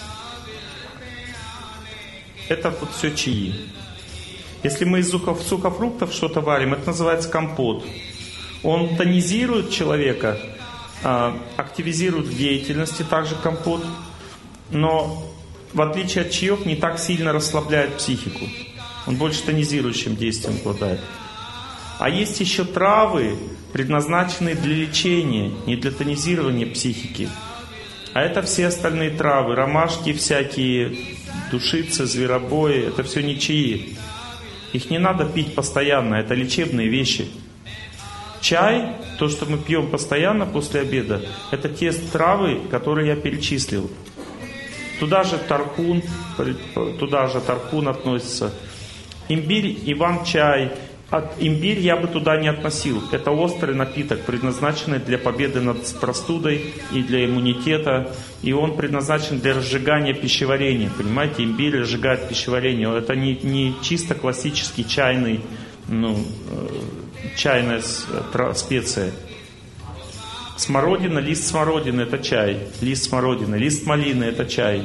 Это вот все чаи. Если мы из сухофруктов что-то варим, это называется компот. Он тонизирует человека, активизирует в деятельности также компот, но в отличие от чаев не так сильно расслабляет психику. Он больше тонизирующим действием обладает. А есть еще травы, предназначенные для лечения, не для тонизирования психики. А это все остальные травы, ромашки всякие, душицы, зверобои, это все не чаи. Их не надо пить постоянно, это лечебные вещи. Чай, то, что мы пьем постоянно после обеда, это те травы, которые я перечислил. Туда же тархун, туда же тархун относится. Имбирь, иван-чай. От имбирь я бы туда не относил. Это острый напиток, предназначенный для победы над простудой и для иммунитета. И он предназначен для разжигания пищеварения. Понимаете, имбирь разжигает пищеварение. Это не, не чисто классический чайный, ну, чайная специя. Смородина, лист смородины — это чай. Лист смородины, лист малины — это чай.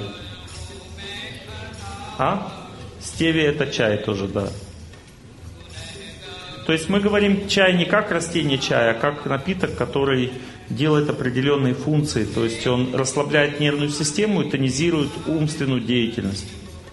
А? Стевия — это чай тоже, да. То есть мы говорим чай не как растение чая, а как напиток, который делает определенные функции. То есть он расслабляет нервную систему и тонизирует умственную деятельность.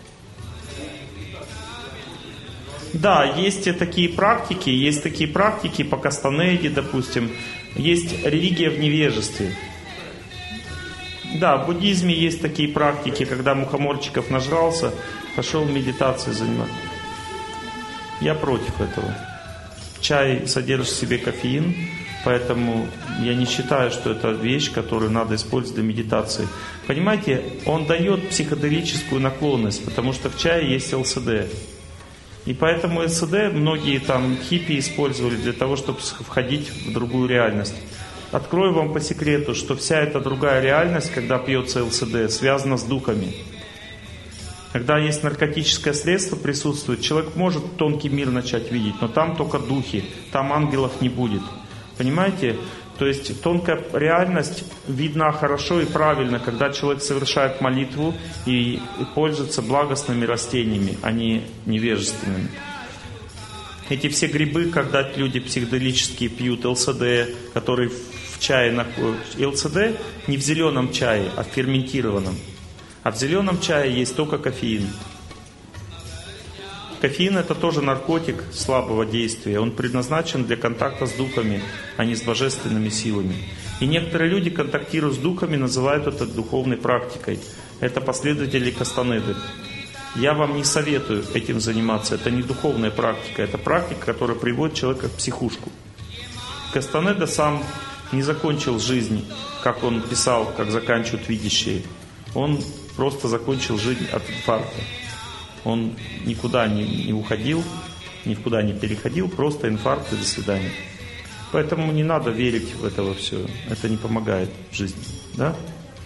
Да, есть такие практики, есть такие практики по Кастанеде, допустим. Есть религия в невежестве. Да, в буддизме есть такие практики, когда мухоморчиков нажрался, пошел медитацией заниматься. Я против этого. Чай содержит в себе кофеин, поэтому я не считаю, что это вещь, которую надо использовать для медитации. Понимаете, он дает психоделическую наклонность, потому что в чае есть эл эс дэ. И поэтому эл эс дэ многие там хиппи использовали для того, чтобы входить в другую реальность. Открою вам по секрету, что вся эта другая реальность, когда пьется эл эс дэ, связана с духами. Когда есть наркотическое средство присутствует, человек может тонкий мир начать видеть, но там только духи, там ангелов не будет. Понимаете? То есть тонкая реальность видна хорошо и правильно, когда человек совершает молитву и, и пользуется благостными растениями, а не невежественными. Эти все грибы, когда люди психоделические пьют эл эс ди, который в чае находится. эл эс ди не в зеленом чае, а в ферментированном. А в зеленом чае есть только кофеин. Кофеин — это тоже наркотик слабого действия. Он предназначен для контакта с духами, а не с божественными силами. И некоторые люди, контактируя с духами, называют это духовной практикой. Это последователи Кастанеды. Я вам не советую этим заниматься. Это не духовная практика. Это практика, которая приводит человека в психушку. Кастанеда сам не закончил жизнь, как он писал, как заканчивают видящие. Он просто закончил жизнь от инфаркта. Он никуда не, не уходил, никуда не переходил, просто инфаркт и до свидания. Поэтому не надо верить в это во все. Это не помогает в жизни. Да?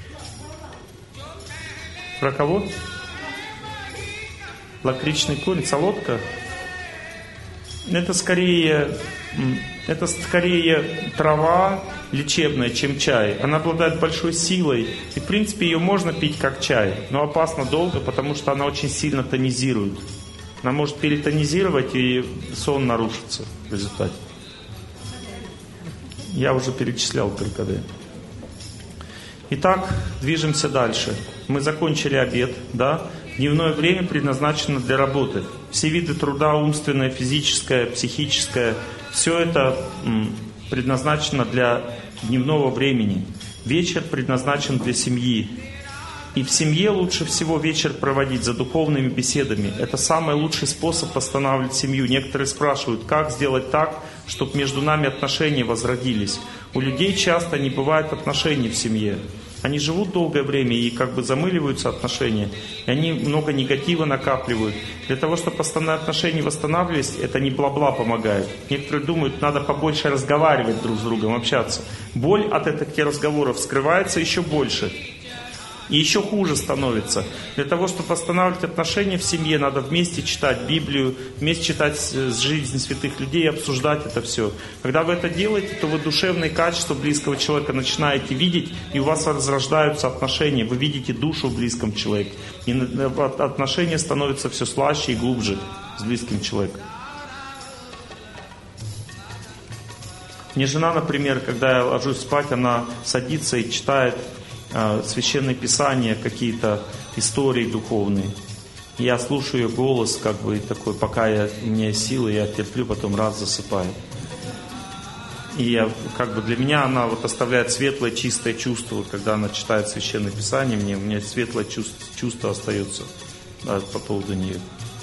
Про кого? Лакричный корень, солодка? Это скорее, это скорее трава лечебная, чем чай. Она обладает большой силой. И в принципе ее можно пить как чай. Но опасно долго, потому что она очень сильно тонизирует. Она может перетонизировать, и сон нарушится в результате. Я уже перечислял только да. Итак, движемся дальше. Мы закончили обед, да? Дневное время предназначено для работы. Все виды труда, умственное, физическое, психическое, все это м, предназначено для дневного времени. Вечер предназначен для семьи. И в семье лучше всего вечер проводить за духовными беседами. Это самый лучший способ восстанавливать семью. Некоторые спрашивают, как сделать так, чтобы между нами отношения возродились. У людей часто не бывает отношений в семье. Они живут долгое время и как бы замыливаются отношения. И они много негатива накапливают. Для того, чтобы отношения восстанавливались, это не бла-бла помогает. Некоторые думают, надо побольше разговаривать друг с другом, общаться. Боль от этих разговоров скрывается еще больше. И еще хуже становится. Для того, чтобы восстанавливать отношения в семье, надо вместе читать Библию, вместе читать жизнь святых людей, обсуждать это все. Когда вы это делаете, то вы душевные качества близкого человека начинаете видеть, и у вас возрождаются отношения. Вы видите душу в близком человеке. И отношения становятся все слаще и глубже с близким человеком. Мне жена, например, когда я ложусь спать, она садится и читает Священное Писание, какие-то истории духовные. Я слушаю ее голос, как бы такой, пока я, у меня есть силы, я терплю, потом раз засыпаю. И я, как бы для меня она вот оставляет светлое, чистое чувство, вот, когда она читает Священное Писание, мне, у меня светлое чувство, чувство остается, да, по поводу нее.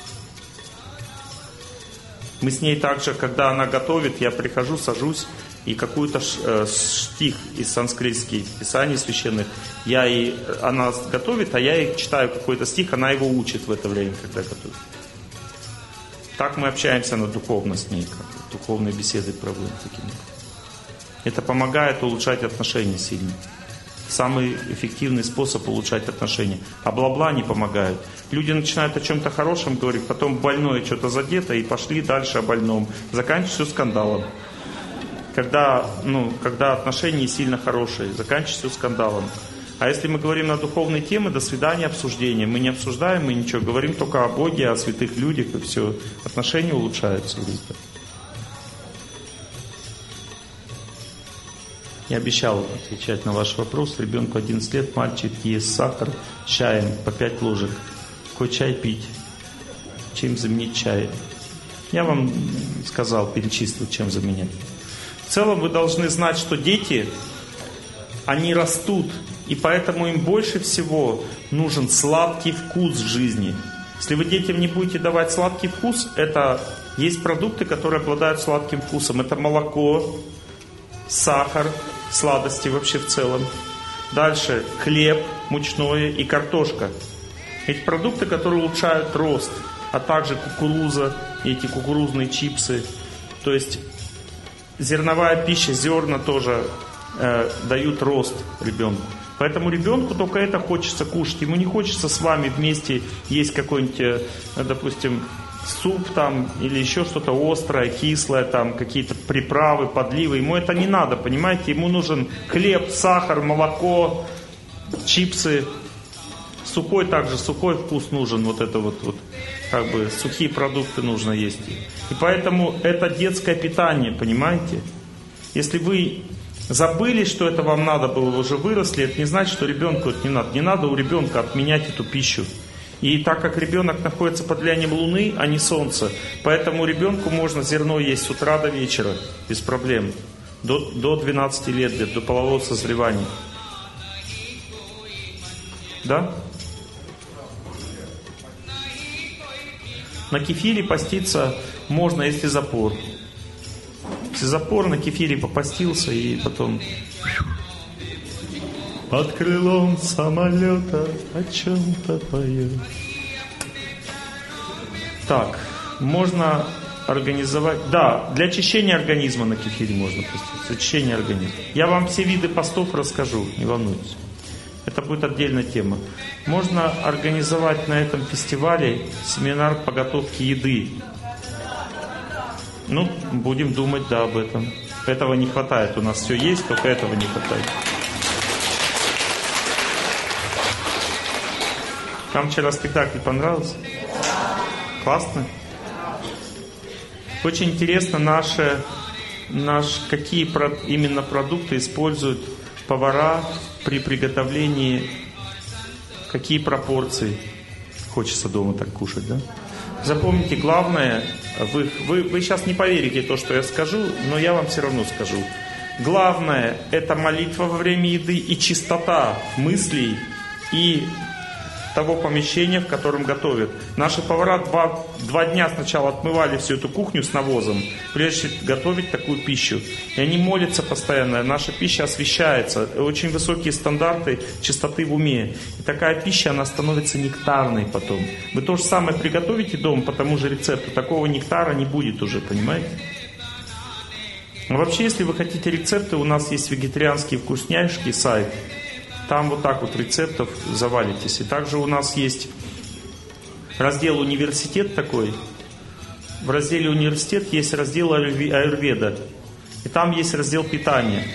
Мы с ней также, когда она готовит, я прихожу, сажусь, и какой-то стих из санскритских писаний священных, я и, она готовит, а я ей читаю какой-то стих, она его учит в это время, когда готовит. Так мы общаемся на духовно с ней, как духовные беседы проводим такими. Это помогает улучшать отношения сильно. Самый эффективный способ улучшать отношения. А бла-бла не помогают. Люди начинают о чем-то хорошем говорить, потом больное что-то задето, и пошли дальше о больном. Заканчивается все скандалом. Когда, ну, когда отношения сильно хорошие, заканчивается все скандалом. А если мы говорим на духовные темы, до свидания, обсуждения. Мы не обсуждаем, мы ничего, говорим только о Боге, о святых людях, и все. Отношения улучшаются. Я обещал отвечать на ваш вопрос. Ребенку одиннадцать лет, мальчик ест сахар с чаем по пять ложек. Какой чай пить? Чем заменить чай? Я вам сказал, перечислил, чем заменять. В целом вы должны знать, что дети, они растут, и поэтому им больше всего нужен сладкий вкус в жизни. Если вы детям не будете давать сладкий вкус, это есть продукты, которые обладают сладким вкусом. Это молоко, сахар, сладости вообще в целом. Дальше хлеб мучное и картошка. Эти продукты, которые улучшают рост, а также кукуруза, эти кукурузные чипсы. То есть зерновая пища, зерна тоже э, дают рост ребенку. Поэтому ребенку только это хочется кушать. Ему не хочется с вами вместе есть какой-нибудь, э, допустим, суп там или еще что-то острое, кислое, там какие-то приправы, подливы. Ему это не надо, понимаете? Ему нужен хлеб, сахар, молоко, чипсы. Сухой также, сухой вкус нужен, вот это вот, вот как бы сухие продукты нужно есть. И поэтому это детское питание, понимаете? Если вы забыли, что это вам надо было, вы уже выросли, это не значит, что ребенку это не надо. Не надо у ребенка отменять эту пищу. И так как ребенок находится под влиянием Луны, а не Солнца, поэтому ребенку можно зерно есть с утра до вечера, без проблем. До, до двенадцати лет, где-то, до полового созревания. Да? На кефире поститься можно, если запор. Если запор, на кефире попастился и потом под крылом самолета о чем-то поет. Так, можно организовать... Да, для очищения организма на кефире можно поститься. Очищение организма. Я вам все виды постов расскажу, не волнуйтесь. Это будет отдельная тема. Можно организовать на этом фестивале семинар по готовке еды. Ну, будем думать, да, об этом. Этого не хватает. У нас все есть, только этого не хватает. Вам вчера спектакль понравился? Классно? Очень интересно, наши, наш, какие именно продукты используют повара при приготовлении, какие пропорции. Хочется дома так кушать, да? Запомните, главное, вы, вы, вы сейчас не поверите в то, что я скажу, но я вам все равно скажу. Главное – это молитва во время еды и чистота мыслей и того помещения, в котором готовят. Наши повара два, два дня сначала отмывали всю эту кухню с навозом, прежде чем готовить такую пищу. И они молятся постоянно, наша пища освящается, очень высокие стандарты чистоты в уме. И такая пища, она становится нектарной потом. Вы то же самое приготовите дома по тому же рецепту, такого нектара не будет уже, понимаете? Но вообще, если вы хотите рецепты, у нас есть вегетарианский вкусняшки сайт. Там вот так вот рецептов завалитесь. И также у нас есть раздел «Университет» такой. В разделе «Университет» есть раздел «Аюрведа». И там есть раздел «Питание».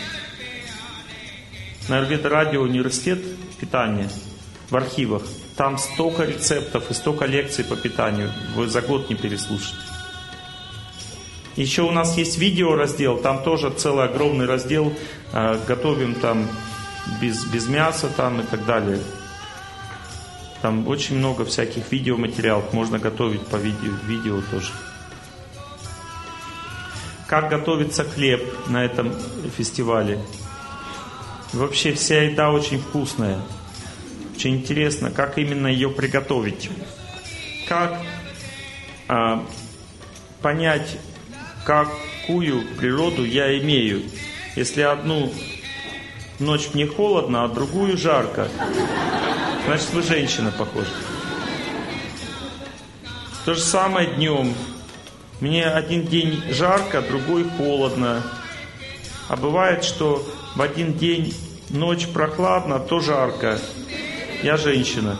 На Аюрведа радио «Университет» питание в архивах. Там столько рецептов и столько лекций по питанию. Вы за год не переслушаете. Еще у нас есть видео раздел. Там тоже целый огромный раздел. Готовим там Без, без мяса там и так далее. Там очень много всяких видеоматериалов. Можно готовить по видео, видео тоже. Как готовится хлеб на этом фестивале? Вообще вся еда очень вкусная. Очень интересно, как именно ее приготовить. Как а, понять, какую природу я имею. Если одну ночь мне холодно, а другую жарко, значит, вы женщина, похоже. То же самое днем. Мне один день жарко, другой холодно. А бывает, что в один день ночь прохладно, то жарко. Я женщина.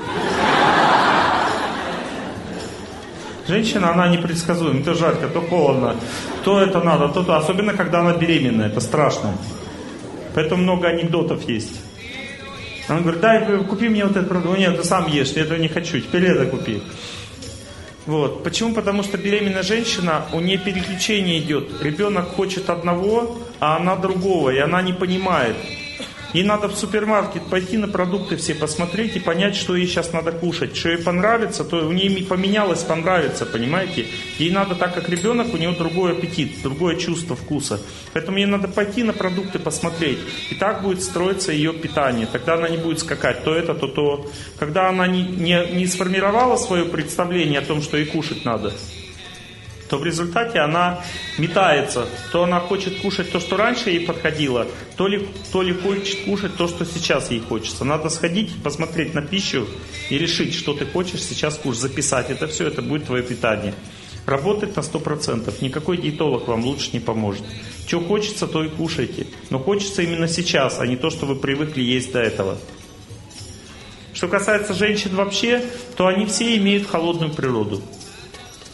Женщина, она непредсказуема. То жарко, то холодно, то это надо, то то. Особенно, когда она беременная. Это страшно. Поэтому много анекдотов есть. Она говорит: дай, купи мне вот этот продукт. Нет, ты сам ешь, я этого не хочу, теперь это купи. Вот. Почему? Потому что беременная женщина, у нее переключение идет. Ребенок хочет одного, а она другого, и она не понимает. Ей надо в супермаркет пойти на продукты все посмотреть и понять, что ей сейчас надо кушать. Что ей понравится, то у нее поменялось, понравится, понимаете? Ей надо, так как ребенок, у него другой аппетит, другое чувство вкуса. Поэтому ей надо пойти на продукты посмотреть. И так будет строиться ее питание. Тогда она не будет скакать то это, то то. Когда она не, не, не сформировала свое представление о том, что ей кушать надо, то в результате она метается. То она хочет кушать то, что раньше ей подходило, то ли, то ли хочет кушать то, что сейчас ей хочется. Надо сходить, посмотреть на пищу и решить, что ты хочешь сейчас кушать, записать это все, это будет твое питание. Работает на сто процентов. Никакой диетолог вам лучше не поможет. Что хочется, то и кушайте. Но хочется именно сейчас, а не то, что вы привыкли есть до этого. Что касается женщин вообще, то они все имеют холодную природу.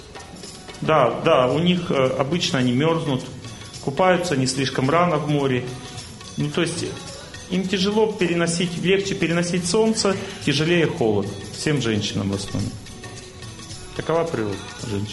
Да, да, у них обычно они мерзнут, купаются не слишком рано в море. Ну, то есть им тяжело переносить, легче переносить солнце, тяжелее холод. Всем женщинам в основном. Такова природа женщин.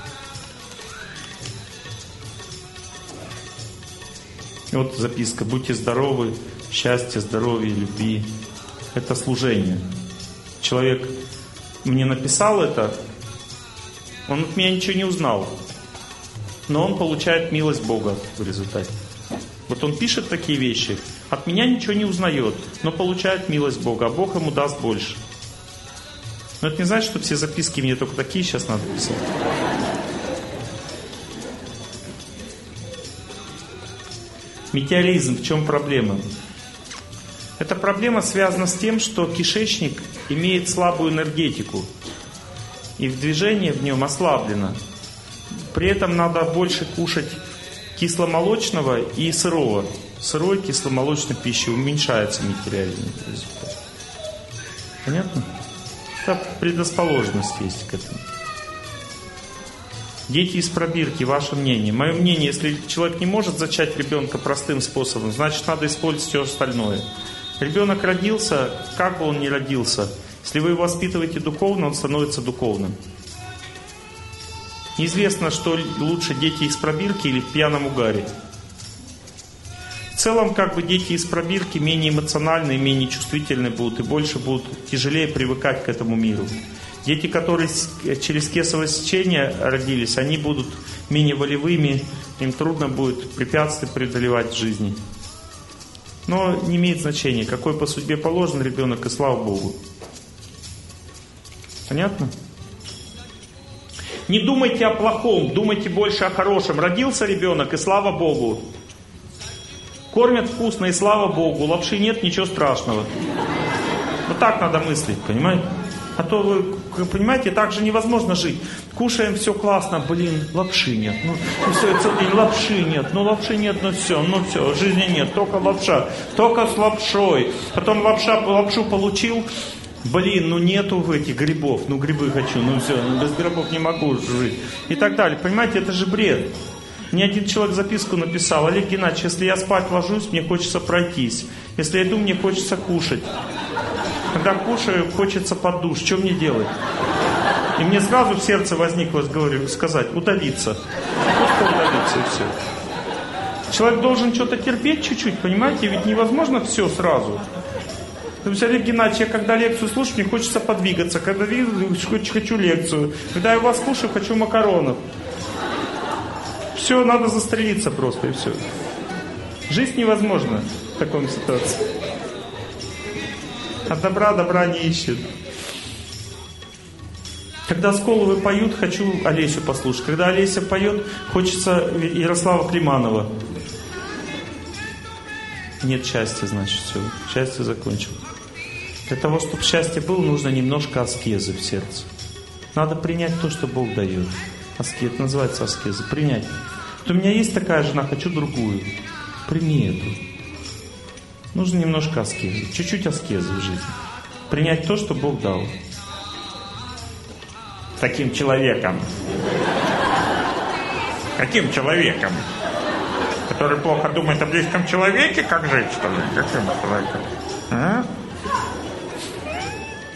И вот записка. Будьте здоровы, счастья, здоровья, любви. Это служение. Человек мне написал это, он от меня ничего не узнал. Но он получает милость Бога в результате. Вот он пишет такие вещи, от меня ничего не узнает, но получает милость Бога, а Бог ему даст больше. Но это не значит, что все записки мне только такие сейчас надо писать. Метеоризм, в чем проблема? Эта проблема связана с тем, что кишечник имеет слабую энергетику, и в движении в нем ослаблено. При этом надо больше кушать кисломолочного и сырого. Сырой кисломолочной пищи уменьшается метеоризм. Понятно? Это предрасположенность есть к этому. Дети из пробирки, ваше мнение. Мое мнение, если человек не может зачать ребенка простым способом, значит надо использовать все остальное. Ребенок родился, как бы он ни родился, если вы его воспитываете духовно, он становится духовным. Неизвестно, что лучше, дети из пробирки или в пьяном угаре. В целом, как бы дети из пробирки менее эмоциональные, менее чувствительные будут и больше будут тяжелее привыкать к этому миру. Дети, которые через кесарево сечение родились, они будут менее волевыми, им трудно будет препятствия преодолевать в жизни. Но не имеет значения, какой по судьбе положен ребенок, и слава Богу. Понятно? Не думайте о плохом, думайте больше о хорошем. Родился ребенок, и слава Богу. Кормят вкусно, и слава Богу. Лапши нет, ничего страшного. Вот так надо мыслить, понимаете? А то вы, понимаете, так же невозможно жить. Кушаем, все классно, блин, лапши нет. Ну, ну все, целый день лапши нет, ну лапши нет, ну все, ну все, жизни нет, только лапша, только с лапшой. Потом лапша, лапшу получил, блин, ну нету этих грибов, ну грибы хочу, ну все, ну, без грибов не могу жить. И так далее, понимаете, это же бред. Мне один человек записку написал: Олег Геннадьевич, если я спать ложусь, мне хочется пройтись. Если я иду, мне хочется кушать. Когда кушаю, хочется под душ. Что мне делать? И мне сразу в сердце возникло, говорю, сказать, удавиться. Просто удавиться, и все. Человек должен что-то терпеть чуть-чуть, понимаете? Ведь невозможно все сразу. То есть, Олег Геннадьевич, я когда лекцию слушаю, мне хочется подвигаться. Когда вижу, хочу лекцию. Когда я вас слушаю, хочу макаронов. Все, надо застрелиться просто, и все. Жизнь невозможна в такой ситуации. От добра добра не ищет. Когда Сколовы поют, хочу Олесю послушать. Когда Олеся поет, хочется Ярослава Климанова. Нет счастья, значит, все. Счастье закончилось. Для того, чтобы счастье было, нужно немножко аскезы в сердце. Надо принять то, что Бог дает. Аскез, называется аскеза. Принять. Вот у меня есть такая жена, хочу другую. Прими эту. Нужно немножко аскезы. Чуть-чуть аскезы в жизни. Принять то, что Бог дал. Таким человеком. Каким человеком? Который плохо думает о близком человеке, как жить, что ли? Каким человеком? А?